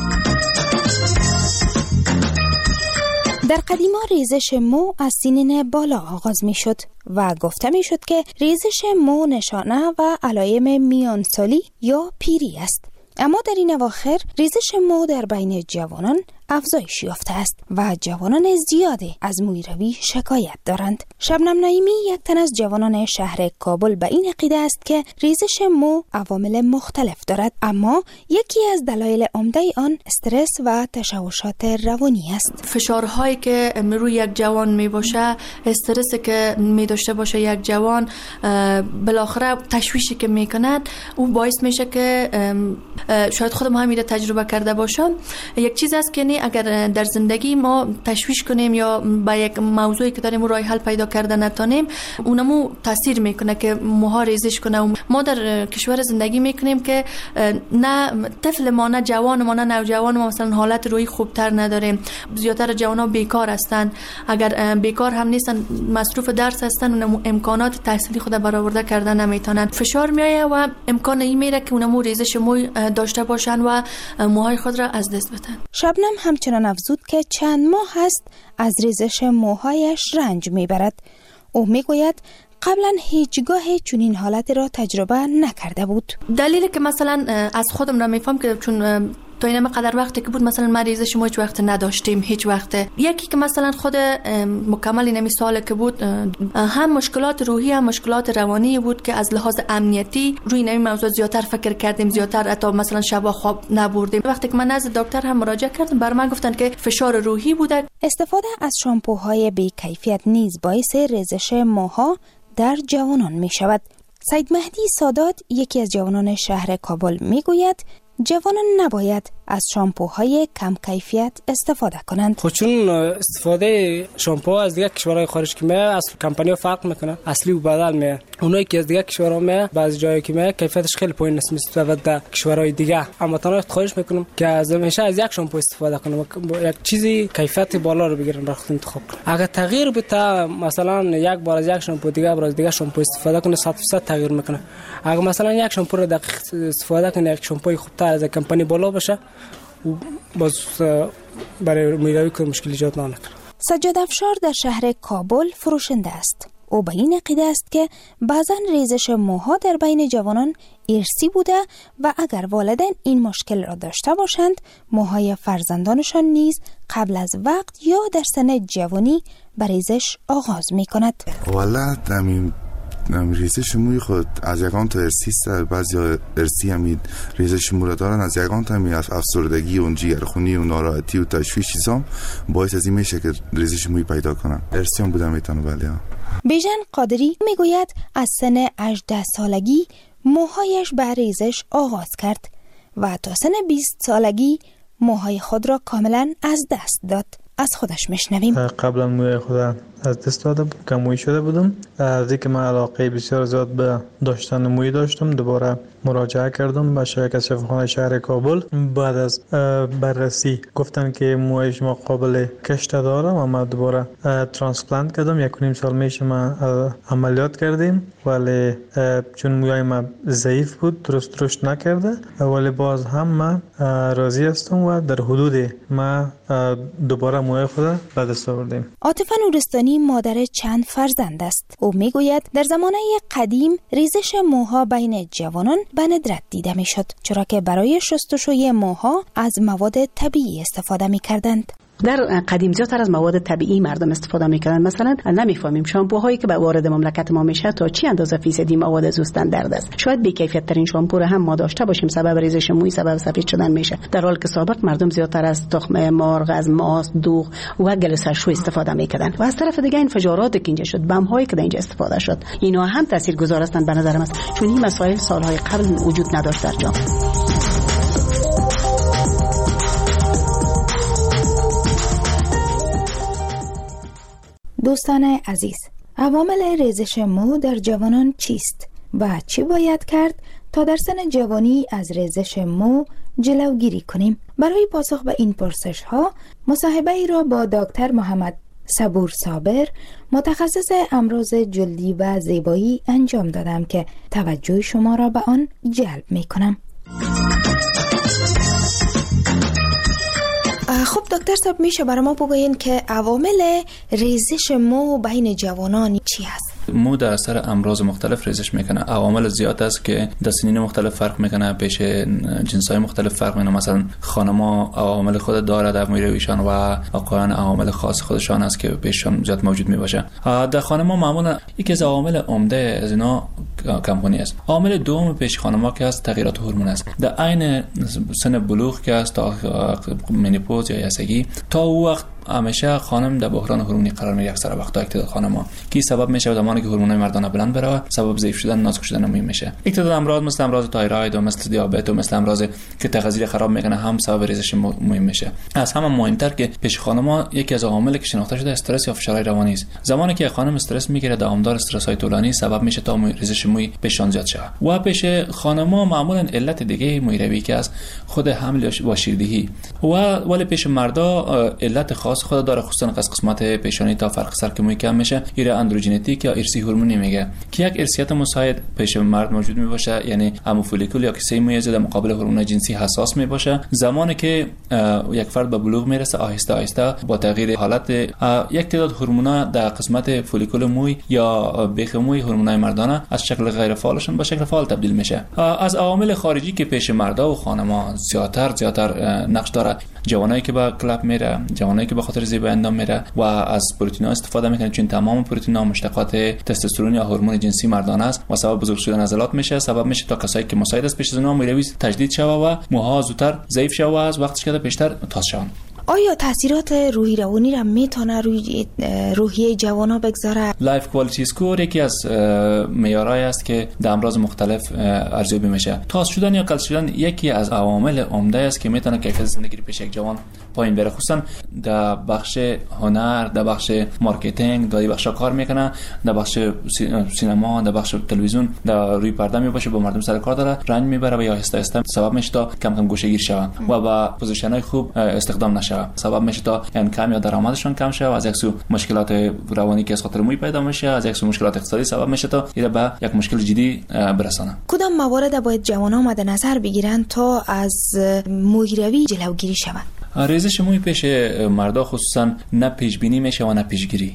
در قدیما ریزش مو از سنین بالا آغاز می شد و گفته می شد که ریزش مو نشانه و علائم میانسالی یا پیری است. اما در این اواخر ریزش مو در بین جوانان افزایش یافته است و جوانان زیادی از مویروی شکایت دارند. شبنم نعیمی یک تن از جوانان شهر کابل به این عقیده است که ریزش مو عوامل مختلف دارد، اما یکی از دلایل عمده آن استرس و تشوشات روانی است. فشارهایی که روی یک جوان می باشه، استرسی که می داشته باشه یک جوان، بالاخره تشویشی که می کند، او باعث میشه که شاید خودم هم تجربه کرده باشم. یک چیز است که اگر در زندگی ما تشویش کنیم یا با یک موضوعی که داریم راه حل پیدا کرده نتونیم، اونمو تاثیر میکنه که موها ریزش کنه. ما در کشور زندگی میکنیم که نه طفل ما، نه جوان ما، نه نوجوان ما مثلا حالت روحی خوبتر نداریم. زیادتر جوانا بیکار هستن، اگر بیکار هم نیستن مصروف درس هستن، اونمو امکانات تحصیلی خود برآورده کردن نمیتونن. فشار میایه و امکان این میره که اونمو ریزش موی داشته باشن و موهای خود را از دست بدن. شبنم همچنان افزود که چند ماه هست از ریزش موهایش رنج میبرد. او میگوید قبلا هیچگاه چنین حالت را تجربه نکرده بود. دلیلی که مثلا از خودم را میفهم که چون تا این قدر وقتی که بود مثلا ما ریزش مو هیچ وقت نداشتیم، هیچ وقت. یکی که مثلا خود مکمل این سال که بود هم مشکلات روحی هم مشکلات روانی بود که از لحاظ امنیتی روی این موضوع زیادتر فکر کردیم، زیادتر حتی مثلا شب خواب نبردیم. وقتی که من نزد دکتر هم مراجعه کردم، بر من گفتن که فشار روحی بوده. استفاده از شامپوهای بی کیفیت نیز باعث ریزش موها در جوانان می شود. سید مهدی سادات، یکی از جوانان شهر کابل، می گوید جوانان نباید از شامپوهای کم کیفیت استفاده کنند. خب چون استفاده شامپو از دیگه کشورهای خارج که میاد از کمپانی فرق میکنه، اصلی و بدل میاد. اونایی که از دیگه کشورها میاد بعضی جایی که میاد کیفیتش خیلی پایین است نسبت به کشورهای دیگه. اما تنها خواهش میکنم که از همیشه از یک شامپو استفاده کنم، یک چیزی کیفیت بالا رو بگیرن برای خود انتخاب کنن. اگر تغییر بده، مثلا یک بار از یک شامپو دیگه بار از دیگه شامپو استفاده کنه، 100% تغییر میکنه. اگر مثلا یک شامپو رو دقیق استفاده کنه، یک شامپوی خوبتر از کمپانی بالا باشه، باز برای میروی که مشکل ایجاد نکنه. سجاد افشار در شهر کابل فروشنده است. او به این عقیده است که بعضا ریزش موها در بین جوانان ارثی بوده و اگر والدین این مشکل را داشته باشند، موهای فرزندانشان نیز قبل از وقت یا در سن جوانی به ریزش آغاز می کند. والله ریزش موی خود از یگان تا ارسی است، بعضی ارسی همید ریزش مو را دارن، از یگان تا همید افسردگی و جگرخونی و ناراحتی و تشویش چیزام باعث از این میشه که ریزش موی پیدا کنن. ارسی هم بودم میتونه. ولی بیژن قادری میگوید از سن 18 سالگی موهایش به ریزش آغاز کرد و تا سن 20 سالگی موهای خود را کاملا از دست داد. از خودش میشنویم. قبلا موی خودم از دست داده بود، کموی شده بودم. از اینکه من علاقه بسیار زیاد به داشتن موی داشتم، دوباره مراجعه کردم به شرکت شفاخانه شهر کابل. بعد از بررسی گفتن که موی شما قابل کشت داره و من دوباره ترانسپلانت کردم. 1.5 سال میشه من عملیات کردیم، ولی چون موی من ضعیف بود درست رشد نکرده، ولی باز هم من راضی هستم و در حدود من دوباره موی خود به دست آوردیم. عاطفه نورستانی مادر چند فرزند است. او میگوید در زمانه قدیم ریزش موها بین جوانان به ندرت دیده میشد، چرا که برای شستشوی موها از مواد طبیعی استفاده میکردند. در قدیم زیادتر از مواد طبیعی مردم استفاده میکردن. مثلا نمیفهمیم شامپوهایی که به وارد مملکت ما میشه تا چی اندازه فیصدی مواد زوستن درد است. شاید بی کیفیت ترین شامپو هم ما داشته باشیم، سبب ریزش موی، سبب سفید شدن میشه، در حالی که سابق مردم زیادتر از تخم مرغ، از ماست، دوغ و گل سرشو استفاده میکردن. و از طرف دیگه انفجاراتی که اینجا شد، بم هایی که اینجا استفاده شد، اینا هم تاثیرگذار هستند به نظر من، چون این مسائل سالهای قبل وجود نداشت در جامعه. دوستان عزیز، عوامل ریزش مو در جوانان چیست و چی باید کرد تا در سن جوانی از ریزش مو جلوگیری کنیم؟ برای پاسخ به این پرسش ها مصاحبه ای را با دکتر محمد صبور صابر، متخصص امراض جلدی و زیبایی انجام دادم که توجه شما را به آن جلب می کنم. خب دکتر صاحب، میشه برای ما بگوین که عوامل ریزش مو بین جوانان چی هست؟ مو در اثر امراض مختلف ریزش میکنه. عوامل زیاد است که در سنین مختلف فرق میکنه، پیش جنسای مختلف فرق میکنه. مثلا خانم‌ها عوامل خود داره در مویرویشان و آقایان عوامل خاص خودشان است که پیششان زیاد موجود میباشه. در خانم‌ها معمولا یکی از عوامل عمده از اینا کمپونی است. عامل دوم پیش خانم‌ها که است تغییرات هورمون است. در عین سن بلوغ که است تا منیپوز یا یسگی، تا او وقت همیشه خانم در بحران هورمونی قرار میگیره. اکثر وقتا اکتداد خانم‌ها کی سبب میشه زمانی که هورمونای مردانه بلند بره، سبب ضعیف شدن، نازک شدن موی میشه. اکتداد امراض مثل امراض تایروید و مثل دیابت و مثل امراض که تغذیه خراب میکنه هم سبب ریزش موی میشه. از همه مهمتر که پیش خانم‌ها یکی از عواملی که شناخته شده استرس یا فشار روانی است. زمانی که خانم استرس میگیره، دوامدار استرس‌های طولانی سبب میشه تا ریزش موی پیشان زیاد شه. و پیش خانم‌ها معمولا علت دیگه مویروی که از خود حمل و شیردهی ولی پیش مردا علت خاص خود داره، خصوصا از قسمت پیشانی تا فرق سر که موی کم میشه. ایره اندروژنتیک یا ارثی هورمونی میگه که یک ارثیت مساعد پیش مرد موجود میباشه، یعنی همو فولیکول یا کیسه موی در مقابل هورمون جنسی حساس میباشه. زمانی که یک فرد به بلوغ میرسه، آهسته آهسته با تغییر حالت یک تعداد هورمونا در قسمت فولیکول موی یا بیخ موی، هورمونای مردانه از شکل غیر فعالشون به شکل فعال تبدیل میشه. از عوامل خارجی که پیش مردا و خانم‌ها زیادتر نقش داره، جوانایی که با کلاب میره، جوانایی که به خاطر زیبایی اندام میره و از پروتئین‌ها استفاده میکنه، چون تمام پروتئین‌ها مشتقات تستوسترون یا هورمون جنسی مردانه است و سبب بزرگ شدن عضلات میشه. سبب میشه تا کسایی که مساعد است پیش از اونها مویروی تجدید شوه و موها زودتر ضعیف شوه و از وقتش که بیشتر تاز شوند. آیا تاثیرات روحی روانی را میتونه روی روحیه جوانا بگذاره؟ لایف کوالیتی اسکور یکی از معیارهایی است که در امراض مختلف ارزیابی میشه. تاز شدن یا کل شدن یکی از عوامل عمده است که میتونه کیفیت زندگی پیش یک جوان پایین بره، خصوصا در بخش هنر، در بخش مارکتینگ، در بخش کار میکنه، در بخش سینما، در بخش تلویزیون، در روی پرده میباشه، با مردم سر کار داره، رنج میبره و یا آهسته آهسته سبب میشه تا کم کم گوشه‌گیر شوه و با پوزیشن‌های خوب استخدام نشه. سبب میشه تا انکم یا درآمدشون کم شه و از یک سو مشکلات روانی که از خاطر موی پیدا میشه، از یک سو مشکلات اقتصادی سبب میشه تا اینا به یک مشکل جدی برسانه. کدام موارد باید جوانان مد نظر بگیرن تا از مویروی جلوگیری شود؟ ریزش موی پیش مردا خصوصا نه پیش بینی میشه و نه پیشگیری،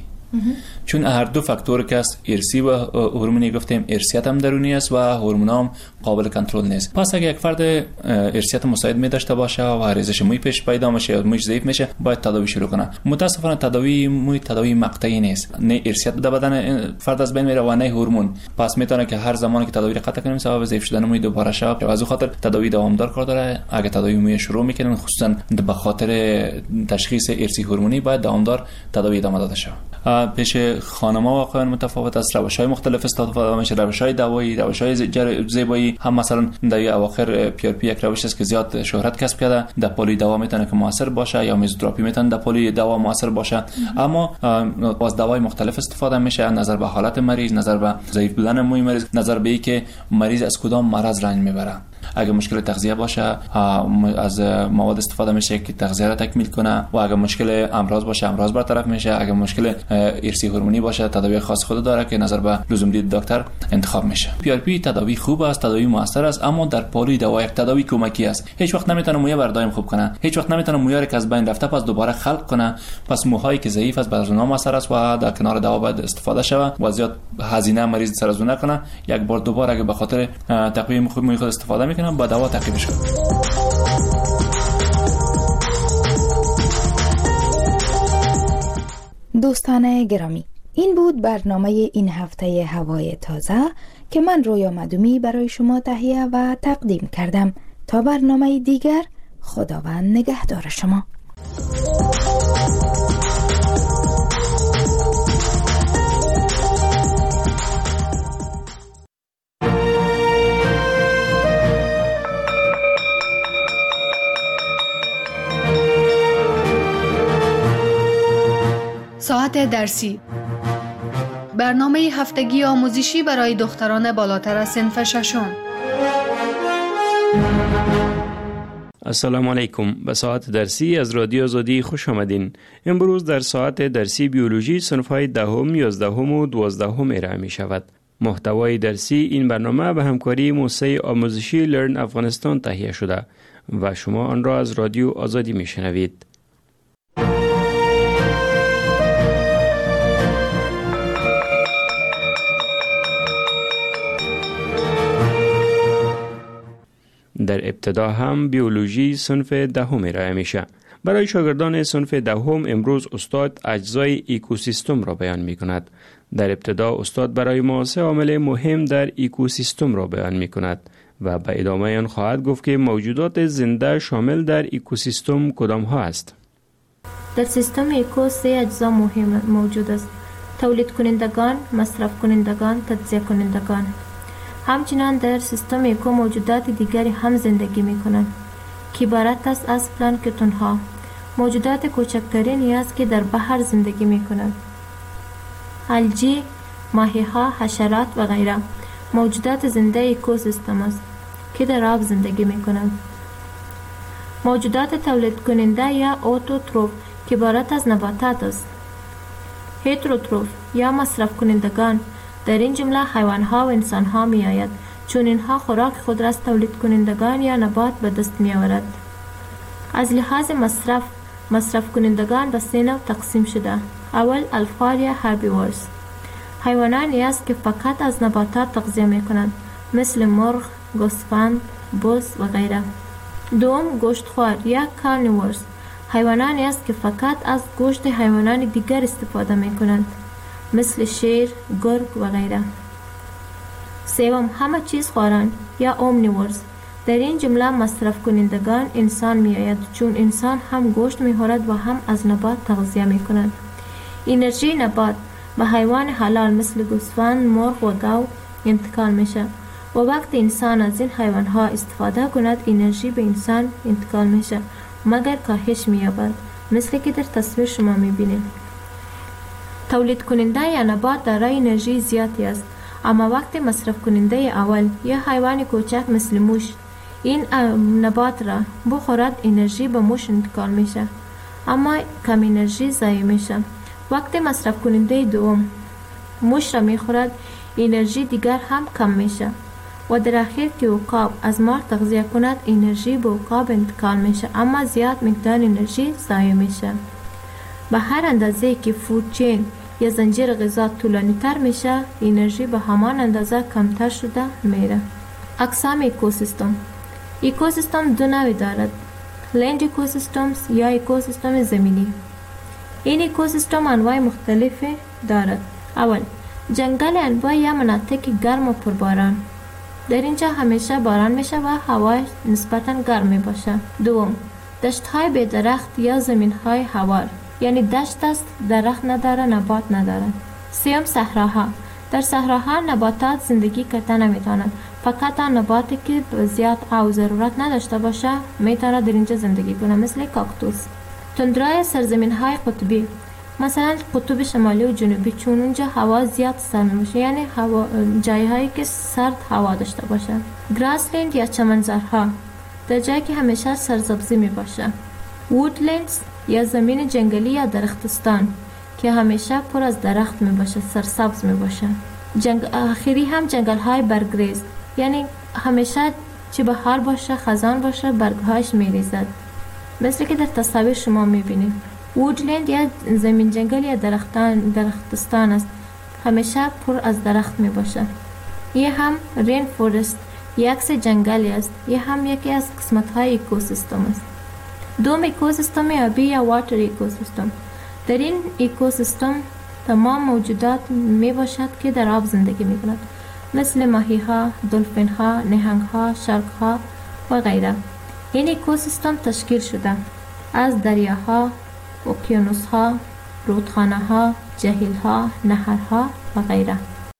چون هر دو فاکتور که است، ارثی و هورمونی گفتیم، ارثیت هم درونی است و هورمونام قابل کنترل نیست. پس اگه یک فرد ارثیت مساعد می داشته باشه و ریزش موی پیش پیدا میشه یا مویش ضعیف میشه، باید تداوی شروع کنه. متاسفانه تداوی موی تداوی مقطعی نیست، نه ارثیت در بدن فرد از بین میره و نه هورمون. پس میتونه که هر زمانی که تداوی قطع کنیم سبب ضعیف شدن موی دوباره شه. از اون خاطر تداوی دوامدار کار داره. اگه تداوی موی شروع میکنن، خصوصا به خاطر تشخیص ارثی هورمونی، باید دوامدار تداوی ادامه داده شه. پیش خانم‌ها واقعا متفاوت است، روش‌های مختلف استفاده میشه، روش‌های دوایی، روش‌های زیبایی. هم مثلا در اواخر PRP یک روش است که زیاد شهرت کسب کرده، در پلی دوا میتونه که موثر باشه، یا میزوتراپی میتونه در پلی دوا موثر باشه، اما از دوای مختلف استفاده میشه، نظر به حالت مریض، نظر به ضعیف بودن موی مریض، نظر به اینکه مریض از کدام مرض رنج میبره. اگه مشکل تغذیه باشه، از مواد استفاده میشه که تغذیه را تکمیل کنه، و اگه مشکل امراض باشه، امراض برطرف میشه. اگه مشکل ارثی هورمونی باشه، تداوی خاص خود داره که نظر به لزوم دید دکتر انتخاب میشه. PRP تداوی خوب است، تداوی موثر است، اما در پالی دوا یک تداوی کمکی است. هیچ وقت نمیتونه موی بردایم خوب کنه، هیچ وقت نمیتونه موی که از بین رفته پس دوباره خلق کنه. پس موهایی که ضعیف است بر اونها موثر است و در کنار دوا باید استفاده شود و زیاد هزینه مریض سر از اون نکنه. یک بار دوباره اگه به خاطر تقویم خوب موی خود استفاده میکنه، با دوا تعقیبش کنه. دوستان گرامی، این بود برنامه این هفته هوای تازه که من رویا مدومی برای شما تهیه و تقدیم کردم. تا برنامه دیگر، خداوند نگهدار شما. ساعت درسی، برنامه هفتگی آموزشی برای دختران بالاتر از صنف ششم. السلام علیکم. به ساعت درسی از رادیو آزادی خوش آمدین. امروز در ساعت درسی بیولوژی صنف‌های دهم، 11 و 12 ارائه می شود. محتوای درسی این برنامه به همکاری موسسه آموزشی لرن افغانستان تهیه شده و شما آن را از رادیو آزادی می شنوید. در ابتدا هم بیولوژی صنف دهم ارائه میشه. برای شاگردان صنف دهم امروز استاد اجزای اکوسیستم را بیان می کند. در ابتدا استاد برای ما 3 عامل مهم در اکوسیستم را بیان می کند و به ادامه آن خواهد گفت که موجودات زنده شامل در اکوسیستم کدام ها است. در سیستم اکو 3 اجزا مهم موجود است: تولید کنندگان، مصرف کنندگان، تجزیه کنندگان. همچنین در سیستم اکو موجودات دیگری هم زندگی می کنند که عبارت است از پلانکتون ها، موجودات کوچکترینی است که در بحر زندگی می کنند. الگی، ماهی ها، حشرات و غیره موجودات زنده اکوسیستم است که در آب زندگی می کنند. موجودات تولید کننده یا اوتوتروف که عبارت از نباتات است. هتروتروف یا مصرف کنندگان در این جمله حیوان ها و انسان ها می آید، چون اینها خوراک خود را از تولید کنندگان یا نبات به دست می آورد. از لحاظ مصرف کنندگان به 3 نوع تقسیم شده. اول الفار یا هربیورز، حیوانانی است که فقط از نباتات تغذیه می کنند، مثل مرغ، گوسفند، بز و غیره. دوم گوشتخوار یا کارنیورز، حیوانانی است که فقط از گوشت حیوانان دیگر استفاده می کنند، مثل شیر، گرگ و غیره. سوم همه چیز خواران یا اومنیورز، در این جمله مصرف کنندگان انسان می آید، چون انسان هم گوشت می خورد و هم از نبات تغذیه می کند. انرژی نبات به حیوان حلال مثل گوسفند، مرغ و گاو انتقال می شود و وقتی انسان از این حیوان ها استفاده کند انرژی به انسان انتقال می شود مگر کاهش می یابد، مثل که در تصویر شما می بینید. تولید کننده یا نبات دارای انرژی زیادی است، اما وقتی مصرف کننده اول یا حیوان کوچک مثل موش این نبات را بخورد انرژی به موش انتقال میشه، اما کم انرژی ضایع میشه. وقتی مصرف کننده دوم موش را میخورد انرژی دیگر هم کم میشه و در اخیر که عقاب از مار تغذیه کند انرژی به عقاب انتقال میشه، اما زیاد مقدار انرژی ضایع میشه. به هر اندازه که فود چین یا زنجیر غذا طولانی تر میشه انرژی به همان اندازه کمتر شده میره. اقسام اکوسیستم. اکوسیستم 2 نوع دارد: لند اکوسیستمز یا اکوسیستم زمینی. این اکوسیستم انواع مختلفی دارد. اول جنگل انواع یا مناطق گرم و پرباران، در اینجا همیشه باران میشه و هوا نسبتاً گرم می باشه. دوم دشت های بی درخت یا زمین های هوار، یعنی دشت است درخت نداره نبات نداره. سوم صحراها، در صحراها نباتات زندگی کردن نمیتونند، فقط آن نباتی که زیاد آب ضرورت نداشته باشه میتونه در اینجا زندگی کنه، مثل کاکتوس. تندرای سرزمین های قطبی، مثلا قطب شمالی و جنوبی، چون اونجا هوا زیاد سرد میشه، یعنی جایی هایی که سرد هوا داشته باشه. گراسلند یا چمنزارها، در جایی که همیشه سرسبزی می باشه. وودلندز یا زمین جنگلی یا درختستان که همیشه پر از درخت می باشه، سرسبز می باشه. آخری هم جنگل های برگریز، یعنی همیشه چه بهار باشه خزان باشه برگهاش می ریزد، مثل که در تصاویر شما می بینید. وودلند یا زمین جنگل یا درختستان است، همیشه پر از درخت می باشه. یه هم رین فورست یا عکس جنگلی است، یه هم یکی از قسمت های اکوسیستم است. دوم اکوسیستم آبی یا واتر اکوسیستم، در این اکوسیستم تمام موجودات می باشد که در آب زندگی می کند، مثل ماهی ها، دلفین ها، نهنگ ها، شارک ها و غیره. این اکوسیستم تشکیل شده از دریاها، اقیانوس ها، رودخانه ها، جهیل ها، نهرها و غیره.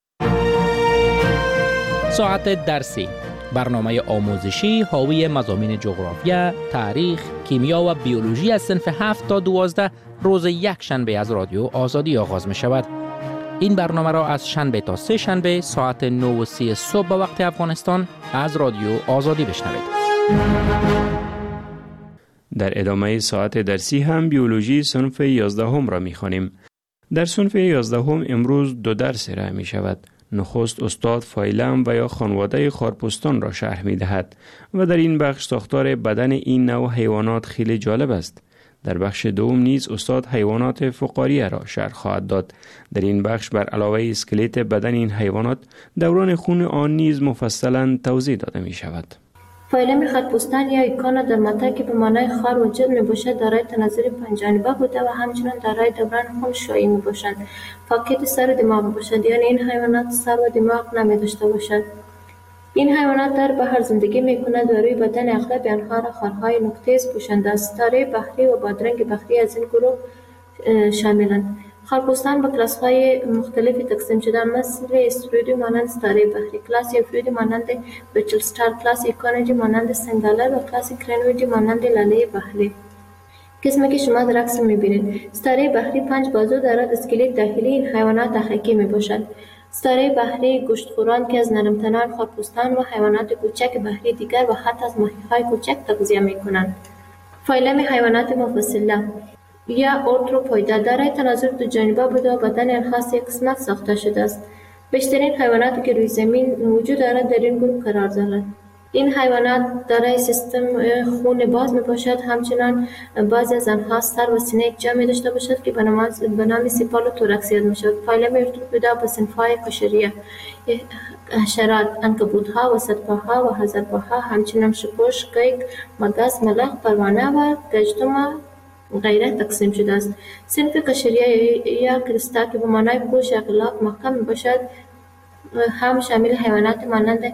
ساعت درسی، برنامه آموزشی حاوی مضامین جغرافیا، تاریخ، کیمیا و بیولوژی از صنف 7 تا 12 روز یک شنبه از رادیو آزادی آغاز می شود. این برنامه را از شنبه تا سه شنبه ساعت 9:30 صبح به وقت افغانستان از رادیو آزادی بشنوید. در ادامه ساعت درسی هم بیولوژی صنف 11 را می خوانیم. در صنف 11 امروز 2 درس ارائه می شود. نخست استاد فایلم و یا خانواده خارپستان را شرح می دهد و در این بخش ساختار بدن این نوع حیوانات خیلی جالب است. در بخش دوم نیز استاد حیوانات فقاریه را شرح خواهد داد. در این بخش بر علاوه اسکلت بدن این حیوانات دوران خون آن نیز مفصلا توضیح داده می شود. فایلم خارپستان یا ایکانا در مته که به معنای خار و جلد می باشد دارای تناظر پنجانبه بوده و همچنان دارای دوران خون شایی می باشند. فقط سر و دماغ باشد، یعنی این حیوانات سر و دماغ نمی داشته باشد. این حیوانات در بحر زندگی می کند و روی بدن اغلب آنها را خارهای نقطه‌ای پوشانده است. ستاره بحری و بادرنگ بحری از این گروه شاملند. خارپستان به کلاس‌های مختلفی تقسیم شده، مثل استرودی مانند ستاره بحری، کلاس افرودی مانند بچل ستار، کلاس ایکانوجی مانند سنگالر و کلاس کرنوجی مانند لاله بحری. قسمی که شما در عکس می‌بینید. ستاره بحری 5 بازو دارد. اسکلت داخلی این حیوانات اخکی میباشد. ستاره بحری گوشتخوران که از نرمتنان خارپستان و حیوانات کوچک بحری دیگر و حتی از ماهی‌های کوچک تغذیه می‌کنند. فایلم حیوانات مفصله یا ارتروپویدا دارای تناظر دو جانبه بوده و بدن آنها 3 قسمت ساخته شده است. بیشترین حیواناتی که روی زمین وجود دارد در این گروه قرار دارند. این حیوانات دارای سیستم خون باز می باشد. همچنان بعضی از آنها سر و سینه یک جا می داشته باشد که به نام سیپال و توراکس یاد می شود. فایلم ارتروپویدا به صنف‌های قشریه، حشرات، عنکبوت‌ها، وسطپاها و هزارپاها، همچنان شپش، قیق، مگس، ملخ، پروانه و گژدم غیره تقسیم شده است. صنف قشریه یا کرستا که به معنای پوش غلاف محکم می باشد هم شامل حیوانات مانند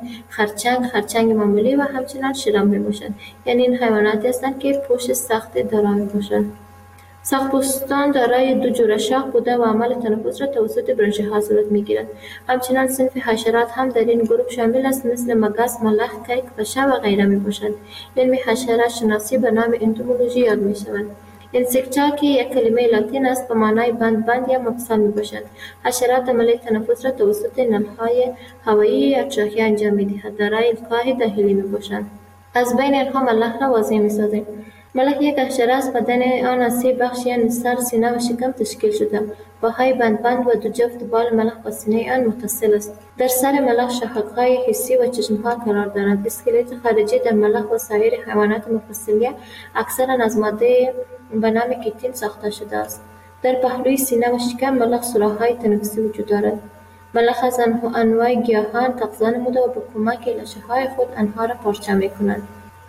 خرچنگ معمولی و همچنان شرم می باشد. یعنی این حیواناتی هستند که پوش سخت دارا می باشد. ساق‌پوستان دارای 2 جوره شاخ بوده و عمل تنفس را توسط برانش‌ها صورت می‌گیرد. همچنان صنف حشرات هم در این گروه شامل است، مثل مگس، ملخ، کیک، پشه و غیره می‌باشند. علم حشرات شناسی به نام انتومولوژی یاد می‌شود. انسکتا که یک کلمه لاتین است به معنای بند یا مفصل می‌باشد. حشرات عمل تنفس را توسط نل‌های هوایی یا تراخه انجام می‌دهد. دارای القاح داخلی می‌باشند. از بین آنها ملخ را واضح می‌سازیم. ملخ یک حشره است. بدن آن از 3 بخش یعنی سر، سینه و شکم تشکیل شده. پاهای بند و 2 جفت بال ملخ با سینه آن متصل است. در سر ملخ شاخک‌های حسی و چشم‌ها قرار دارند. اسکلت خارجی در ملخ و سایر حیوانات مفصلیه اکثرا از ماده به نام کیتین ساخته شده است. در پهلوی سینه و شکم ملخ سوراخ‌های تنفسی وجود دارد. ملخ از انواع گیاهان تغذیه نموده و به کمک لاشه‌های خود آنها را پارچه می‌کنند.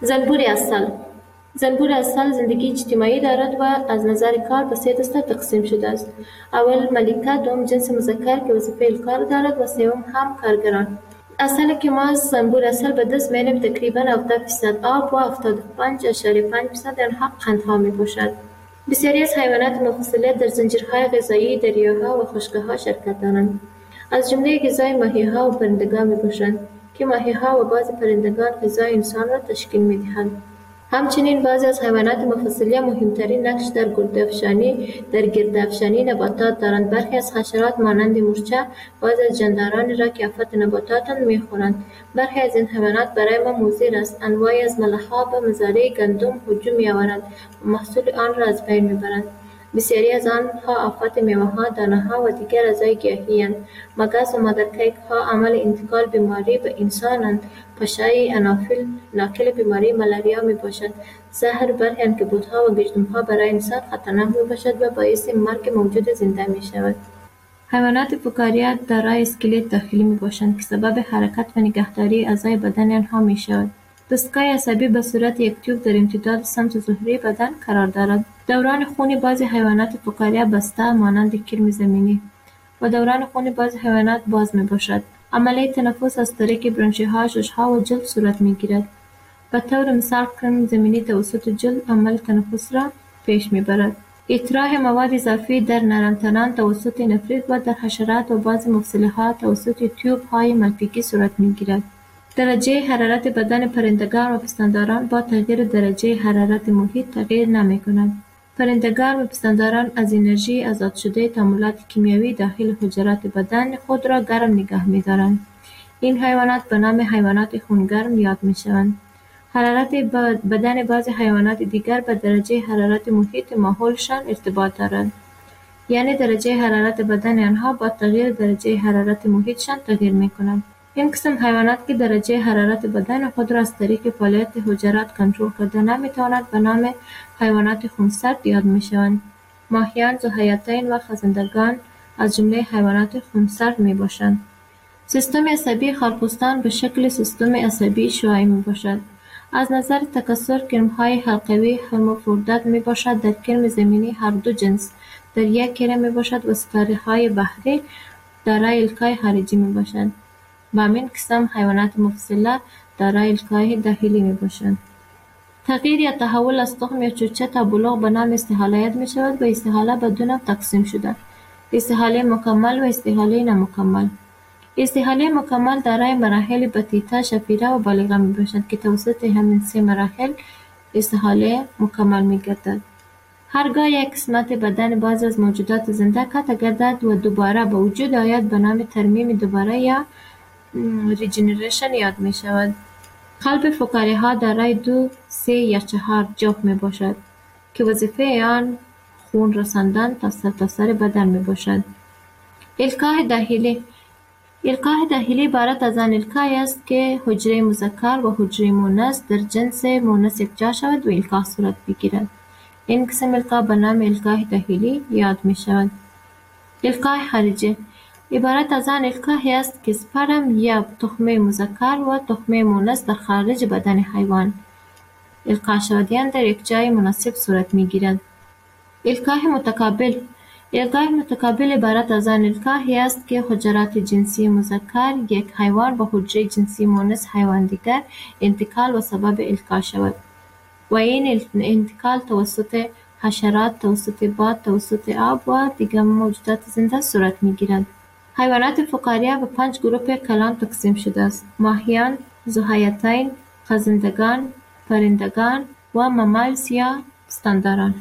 زنبور عسل زندگی اجتماعی دارد و از نظر کار به 3 دسته تقسیم شده است. اول ملکه، دوم جنس مذکر که وظیفه الکار دارد و سوم هم کارگران. عسلی که ما از زنبور عسل به دست می‌آوریم تقریباً 70% آب و 75.5% آنها قندها می‌باشد. بسیاری از حیوانات مفصله در زنجیرهای غذایی دریاها و خشک‌ها شرکت دارند. از جمله غذای ماهی‌ها و پرندگان می‌باشند که ماهی‌ها و بعضی پرندگان غذای انسان را تشکیل می‌دهند. همچنین بعضی از حیوانات مفصلیه مهمترین نقش در گردافشانی نباتات دارند. برخی از حشرات مانند مورچه بعضی از جاندارانی را که آفت نباتات می‌خورند. برخی از این حیوانات برای ما مضر است. انواعی از ملخ‌ها به مزارع گندم هجوم می‌آورند و محصول آن را از بین می‌برند. بسیاری از آنها آفت میوه‌ها، دانه‌ها و دیگر اعضای گیاهی‌اند. مگس و مادرکیک‌ها عامل انتقال بیماری به انسان‌اند. پشه انافیل ناقل بیماری ملاریا میباشد. زهر برخی عنکبوت‌ها و گژدم‌ها برای انسان خطرناک میباشد و باعث مرگ موجود زنده میشود. حیوانات فقاریه دارای اسکلت داخلی میباشند که سبب حرکت و نگهداری اعضای بدن آنها میشود. دستگاه عصبی به صورت یک تیوب در امتداد سمت ظهری بدن قرار دارد. دوران خون بعضی حیوانات فکاریه بسته مانند کرم زمینی و دوران خون بعضی حیوانات باز می باشد. عملیه تنفس از طریق برانشی ها، ششها و جلد صورت می گیرد. به طور مثال کرم زمینی توسط جلد عمل تنفس را پیش می برد. اطراح مواد اضافی در نرمتنان توسط نفریت و در حشرات و بعضی مفصله ها توسط تیوب های ملفیکی صورت می گیرد. درجه حرارت بدن پرندگان و پستانداران با تغییر درجه حرارت محیط تغییر نمی کند. پرندگان و پستانداران از انرژی آزاد شده تعاملات کیمیایی داخل حجرات بدن خود را گرم نگه می دارند. این حیوانات به نام حیوانات خونگرم یاد می شوند. حرارت بدن بعضی حیوانات دیگر به درجه حرارت محیط ماحولشان ارتباط دارد. یعنی درجه حرارت بدن آنها با تغییر درجه حرارت محیطشان تغییر می کند. این قسم حیوانات که درجه حرارت بدن خود را از طریق فعالیت حجرات کنترل کرده نمیتواند به نام حیوانات خونسرد یاد می شوند. ماهیان، ذوحیاتین و خزندگان از جمله حیوانات خونسرد می باشند. سیستم عصبی خرپوستان به شکل سیستم عصبی شعاعی می باشد. از نظر تکثر کرم‌های حلقوی هرمافرودیت می باشد. در کرم زمینی هر دو جنس در یک کره می باشد و ستاره‌های بحری دارای الکای خارجی می باشند. با همین قسم حیوانات مفصله دارای الکای داخلی می باشند. تغییر یا تحول از تخم یا چوچه تا بلوغ به نام استحاله یاد می شود و استحاله به دو نوع تقسیم شده: استحاله مکمل و استحاله نامکمل. استحاله مکمل دارای مراحل بطیطه، شفیره و بالغه می باشد که توسط همین سه مراحل استحاله مکمل می گردد. هرگاه یک قسمت بدن بعضی از موجودات زنده قطع گردد و دوباره به وجود آید به نام ترمیم دوباره یا ریجنریشن یاد می شود. قلب فکاری ها دارای 2، 3 یا 4 جوف می باشد که وظیفه آن خون رساندن تا سر بدن می باشد. الکای داخلی. الکای داخلی عبارت از آن الکای است که حجره مذکر و حجره مؤنث در جنس مؤنث یکجا شود و الکا صورت بگیرد. این قسم الکا به نام الکای داخلی یاد می شود. الکای خارجی عبارت از آن الکای است که سپرم یا تخمه مذکر و تخمه مؤنث در خارج بدن حیوان القا شدیان در یک جای مناسب صورت می گیرد. الکای متقابل. الکای متقابل عبارت از آن الکای است که حجرات جنسی مذکر یک حیوان به حجره جنسی مؤنث حیوان دیگر انتقال و سبب الکا شود و این انتقال توسط حشرات، توسط باد، توسط آب و دیگر موجودات زنده صورت می گیرد. حیوانات فکاریه به 5 گروه کلان تقسیم شده است: ماهیان، ذوحیاتین، خزندگان، پرندگان و مامالز یا پستانداران.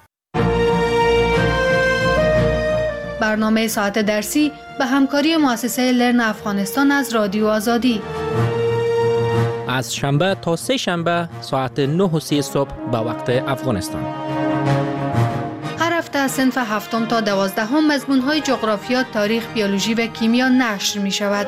برنامه ساعت درسی به همکاری مؤسسه لرن افغانستان از رادیو آزادی. از شنبه تا سه شنبه ساعت 9:30 صبح به وقت افغانستان. هر هفته از صنف 7 تا 12 مضمون‌های جغرافیا، تاریخ، بیولوژی و کیمیا نشر می شود.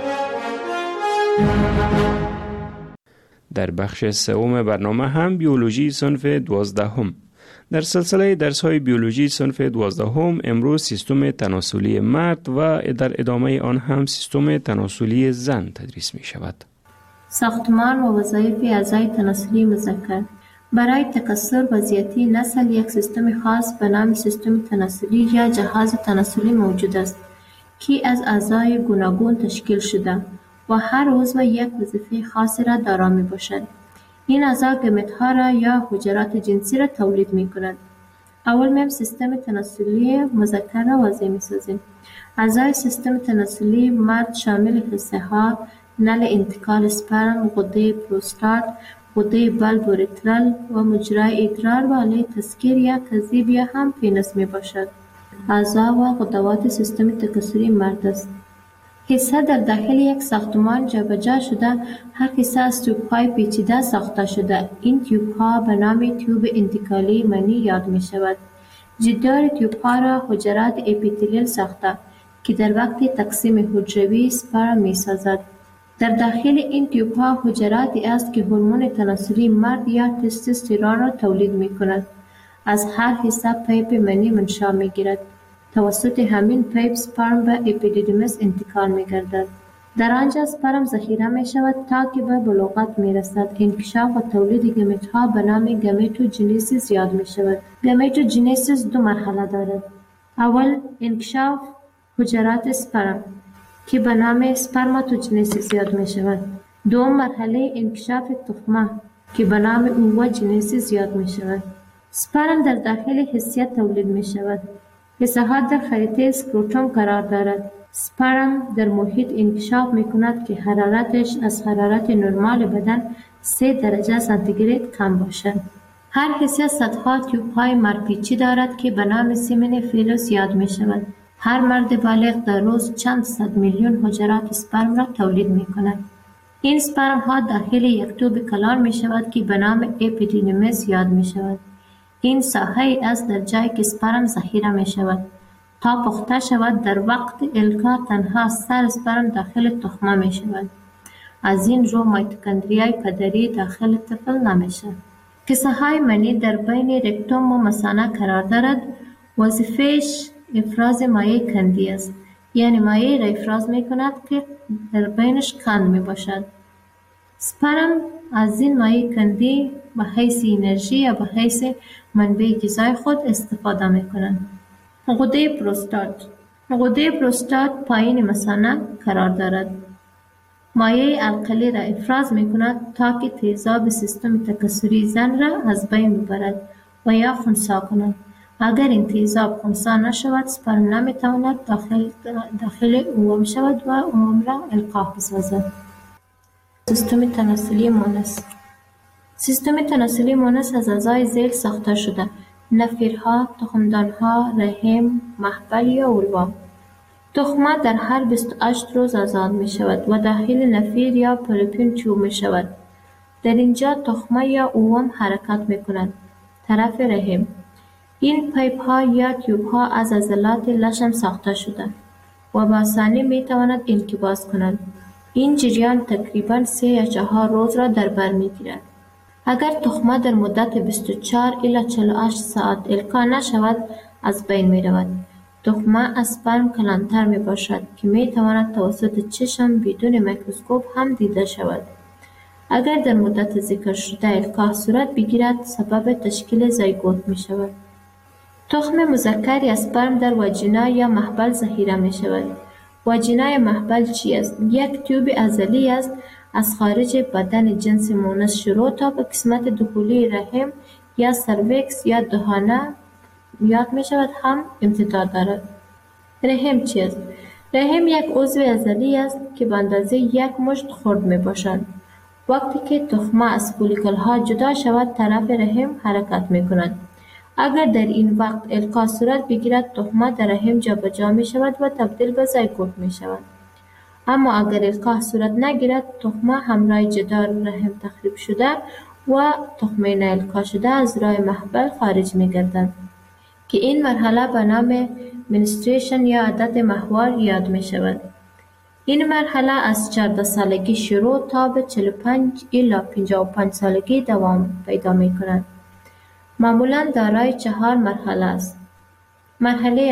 در بخش سوم برنامه هم بیولوژی صنف 12. در سلسله درس‌های بیولوژی صنف 12 امروز سیستم تناسلی مرد و در ادامه آن هم سیستم تناسلی زن تدریس می شود. ساختمان و وظایف اعضای تناسلی مذکر. برای تکثر و زیاتی نسل یک سیستم خاص به نام سیستم تناسلی یا جهاز تناسلی موجود است که از اعضای گوناگون تشکیل شده و هر عضو یک وظیفه خاصی را دارا می باشد. این اعضا گمت‌ها را یا حجرات جنسی را تولید می کند. اول میم سیستم تناسلی مذکر را واضح می سازیم. اعضای سیستم تناسلی مرد شامل حصه ها، نل انتقال اسپرم، غده پروستات، غده بلب اوریترال و مجرای ادرار و آله تسکیر یا کذیب یا هم پینس می باشد. اعضا و غدوات سیستم تکثری مرد است. حصه در داخل یک ساختمان جابجا شده، هر حصه از تیوب‌های پیچیده ساخته شده. این تیوب‌ها به نام تیوب انتقالی منی یاد می شود. جدار تیوب‌ها را حجرات اپیتلیل ساخته که در وقت تقسیم حجروی سپرم می سازد. در داخل این تیوب‌ها حجراتی است که هورمون تناسلی مرد یا تستوسترون را تولید می کند. از هر حصه پیپ منی منشأ می گیرد. توسط همین پیپ سپرم به اپیدیدیمس انتقال می گردد. در آنجا سپرم ذخیره می شود تا که به بلوغت می رسد. انکشاف و تولید گمیت ها به نام گمیتوجنیسیس یاد می شود. گمیتوجنیسیس دو مرحله دارد. اول انکشاف حجرات سپرم که به نام سپرماتوجنیسیس یاد می شود. دوم مرحله انکشاف تخمه که به نام اووجنیسیس یاد می شود. سپرم در داخل حسیه تولید می شود. حصه ها در خریطه اسکروتوم قرار دارد. سپرم در محیط انکشاف می کند که حرارتش از حرارت نرمال بدن 3 درجه سانتیگراد کم باشد. هر حصه صدها تیوب های مرپیچی دارد که به نام سیمن فیلوس یاد می شود. هر مرد بالغ در روز چند صد میلیون حجرات سپرم را تولید می کند. این سپرم ها داخل یک توب کلان می شود که به نام اپیدیدیمس یاد می شود. این ساحه است در جایی که سپرم ذخیره می شود. تا پخته شود در وقت القا تنها سر سپرم داخل تخمه می شود. از این رو میتوکندریای پدری داخل طفل نمی شود. کیسه های منی در بین رکتوم و مثانه قرار دارد. وظیفهش افراز مایع کندی است. یعنی مایع را افراز می کند که در بینش کند می باشد. سپرم از این مایع کندی به حیث انرژی یا به حیث منبع غذای خود استفاده می کنند. غده پروستات. غده پروستات پایین مثانه قرار دارد. مایع القلی را افراز می کند تا که تیزاب سیستم تکثری زن را از بین ببرد و یا خنثی کند. اگر این تیزاب خنثی نشود سپرم نمی تواند داخل اوم شود و اوم را القاح بسازد. سیستم تناسلی مونس. سیستم تناسلی مونس از اعضای ذیل ساخته شده. نفیرها، تخمدانها، رحم، محبل یا اولوا. تخمه در هر 28 روز آزاد می شود و داخل نفیر یا پروپین چوب می شود. در اینجا تخمه یا اوم حرکت می کند. طرف رحم. این پیپ ها یا تیوب ها از عضلات لشم ساخته شده و با آسانی می تواند انقباض کند. این جریان تقریباً 3 یا 4 روز را در بر می گیرد. اگر تخمه در مدت 24 الی 48 ساعت القا نشود از بین می رود. تخمه از سپرم کلانتر می باشد که می تواند توسط چشم بدون میکروسکوپ هم دیده شود. اگر در مدت ذکر شده القا صورت بگیرد سبب تشکیل زایگوت می شود. تخم مذکر یا سپرم در واژینا یا محبل ذخیره می شود. واژینا یا محبل چی است؟ یک تیوب عضلی است از خارج بدن جنس مونس شروع تا به قسمت دخولی رحم یا سرویکس یا دهانه یاد می شود هم امتداد دارد. رحم چی است؟ رحم یک عضو عضلی است که به اندازه 1 مشت خرد می باشد. وقتی که تخمه از فولیکل ها جدا شود طرف رحم حرکت می کند. اگر در این وقت القا صورت بگیرد تخمه در رحم جابجا می شود و تبدیل به زایگوت می شود. اما اگر القا صورت نگیرد تخمه همراه جدار رحم تخریب شده و تخمه نالقا شده از راه محبل خارج می گردد که این مرحله به نام منستریشن یا عادت ماهوار یاد می شود. این مرحله از 14 سالگی شروع تا به 45 الی 55 سالگی دوام پیدا می کند. معمولاً دارای 4 مرحله است. مرحله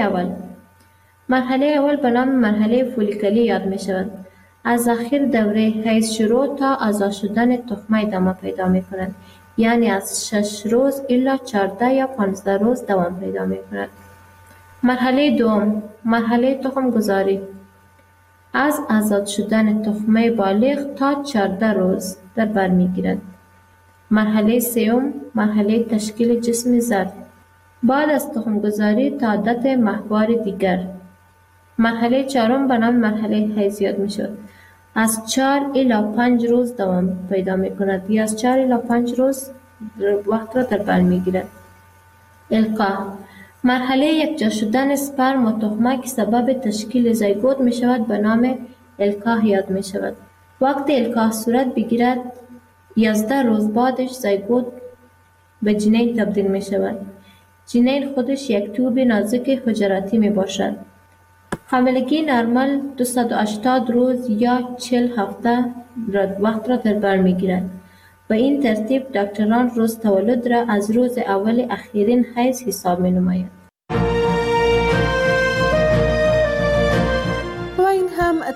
اول به نام مرحله فولیکلی یاد می شود. از آخر دوره حیض شروع تا آزاد شدن تخمه ادامه پیدا می کند. یعنی از 6 روز الی 14 یا 15 روز دوام پیدا می کند. مرحله دوم، مرحله تخم گذاری. از آزاد شدن تخمه بالغ تا 14 روز در بر می گیرد. مرحله سوم، مرحله تشکیل جسم زرد. بعد از تخم گذاری تا عادت ماهوار دیگر. مرحله چهارم به نام مرحله حیض یاد می شود. از 4 الی 5 روز دوام پیدا می کند یا از 4 الی 5 روز وقت را در بر می گیرد. القاح، مرحله یکجا شدن سپرم و تخمه که سبب تشکیل زایگوت می شود به نام القاح یاد می شود. وقتی القاح صورت بگیرد 11 روز بعدش زایگوت به جنین تبدیل می شود. جنین خودش یک توب نازک حجراتی می باشد. حاملگی نرمال 280 روز یا 40 هفته وقت را در بر می گیرد. به این ترتیب دکتران روز تولد را از روز اول اخیرین حیض حساب می نماید. و این هم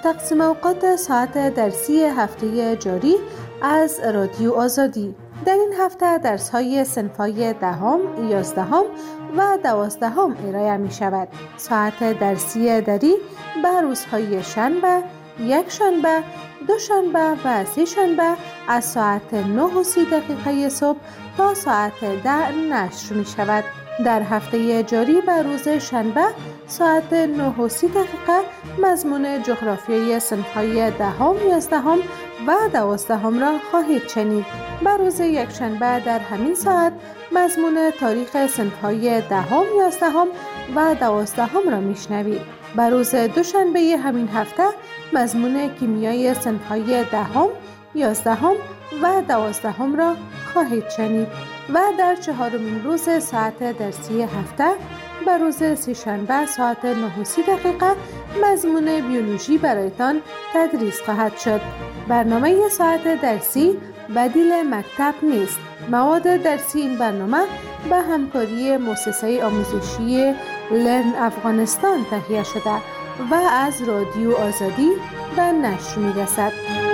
تقسیم اوقات ساعت درسی هفته جاری از رادیو آزادی. در این هفته درس‌های صنف‌های دهم، 11ام و 12ام ارائه می‌شود. ساعت درسی دری به روزهای شنبه، یک شنبه، دوشنبه و سه شنبه از ساعت 9:30 صبح تا ساعت 10 نشر می‌شود. در هفته جاری به روز شنبه ساعت 9:30 مضمون جغرافیای صنف‌های دهم، 11ام و 12ام را خواهید شنید. به روز یکشنبه در همین ساعت مضمون تاریخ صنف‌های دهم، 11ام و 12ام را میشنوید. به روز دوشنبه همین هفته مضمون کیمیای صنف‌های دهم، 11ام و 12ام را خواهید شنید و در چهارمین روز ساعت درسی هفته به روز سه‌شنبه ساعت 9:30 مضمون بیولوژی برایتان تدریس خواهد شد. برنامه ساعت درسی بدیل مکتب نیست. مواد درسی این برنامه به همکاری مؤسسه آموزشی لرن افغانستان تهیه شده و از رادیو آزادی به نشر می‌رسد.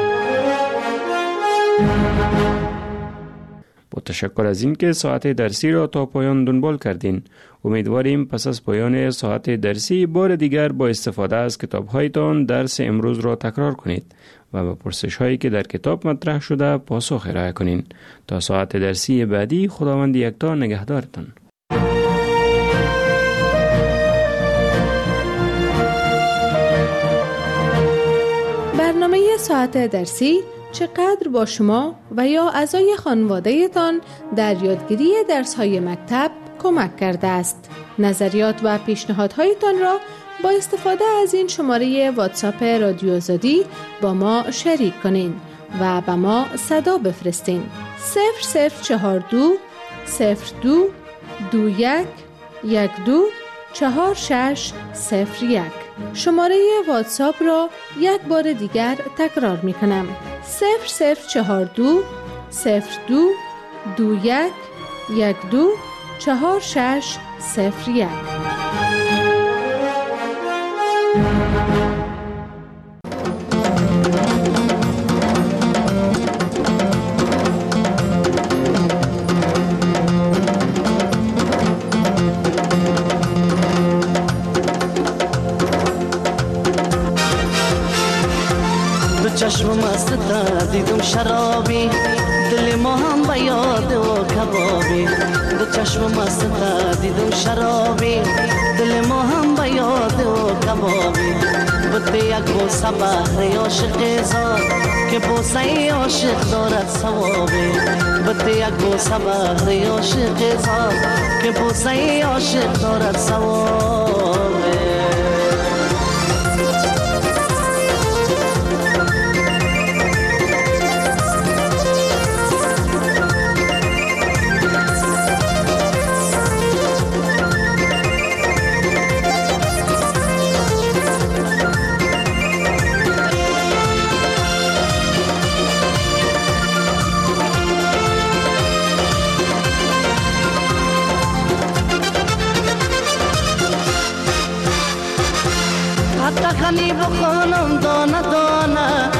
با تشکر از اینکه ساعت درسی را تا پایان دنبال کردین. امیدواریم پس از پایان ساعت درسی بار دیگر با استفاده از کتاب‌هایتان درس امروز را تکرار کنید و به پرسش‌هایی که در کتاب مطرح شده پاسخ ارائه کنین. تا ساعت درسی بعدی خداوند یکتا نگهدارتان. برنامه ساعت درسی چقدر با شما و یا اعضای خانواده‌تان در یادگیری درس‌های مکتب کمک کرده است. نظریات و پیشنهادهایتان را با استفاده از این شماره واتساپ رادیو آزادی با ما شریک کنین و به ما صدا بفرستین. 0042 02 21 12 4601. شماره واتساپ را یک بار دیگر تکرار می کنم. 0042 02 21 12 4601. چشم مست دیدم شرابی، دل ما هم به یاد و کبابی. دو چشم مست دیدم شرابی، دل ما هم به یاد و کبابی. بده یک بوسه بهر عاشق زار که بوسه عاشق دارد ثوابی. بده یک بوسه بهر عاشق زار که بوسه عاشق دارد ثوابی. تخنی بخونم دانه دانه،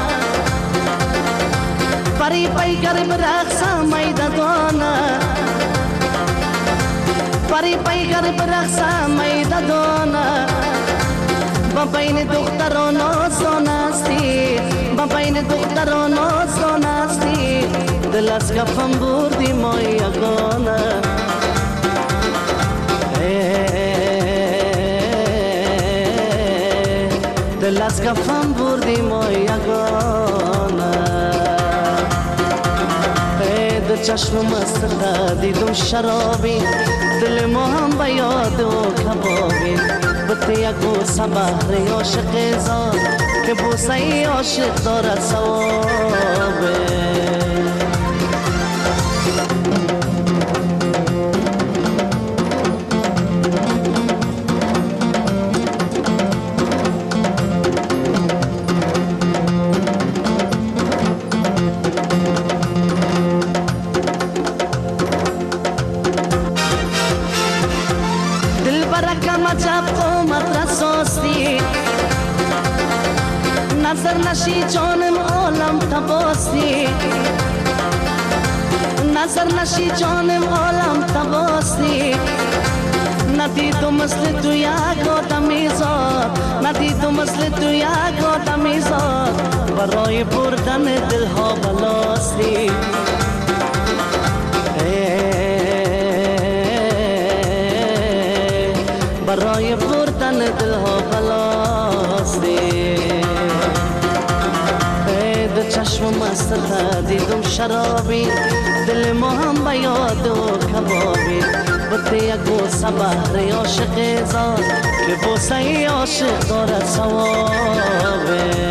پری پیکر برقصم میده دانه، پری پیکر برقصم میده دانه. با بین دختران آسان استی، با بین دختران آسان استی. دل از کفم بردی ما یگانه. دل از کفم بردی ما یگانه. دو چشم مست دیدم شرابی، دل ما هم به یاد و کبابی. بده یک بوسه بهر عاشق زار که بوسه عاشق دارد ثوابی. نظر نشی جانم عالم تباستی نظر نشی جانم عالم تباستی ندیدم مثل تو یک آدمی زاد ندیدم مثل تو یک آدمی زاد برای بردن دلها بلاستی برای بردن دلها بلاستی دو چشم مست دیدم شرابی دل ما هم به یاد و کبابی بوده یک بوسه بهر عاشق زاد که بوسه عاشق دارد ثوابه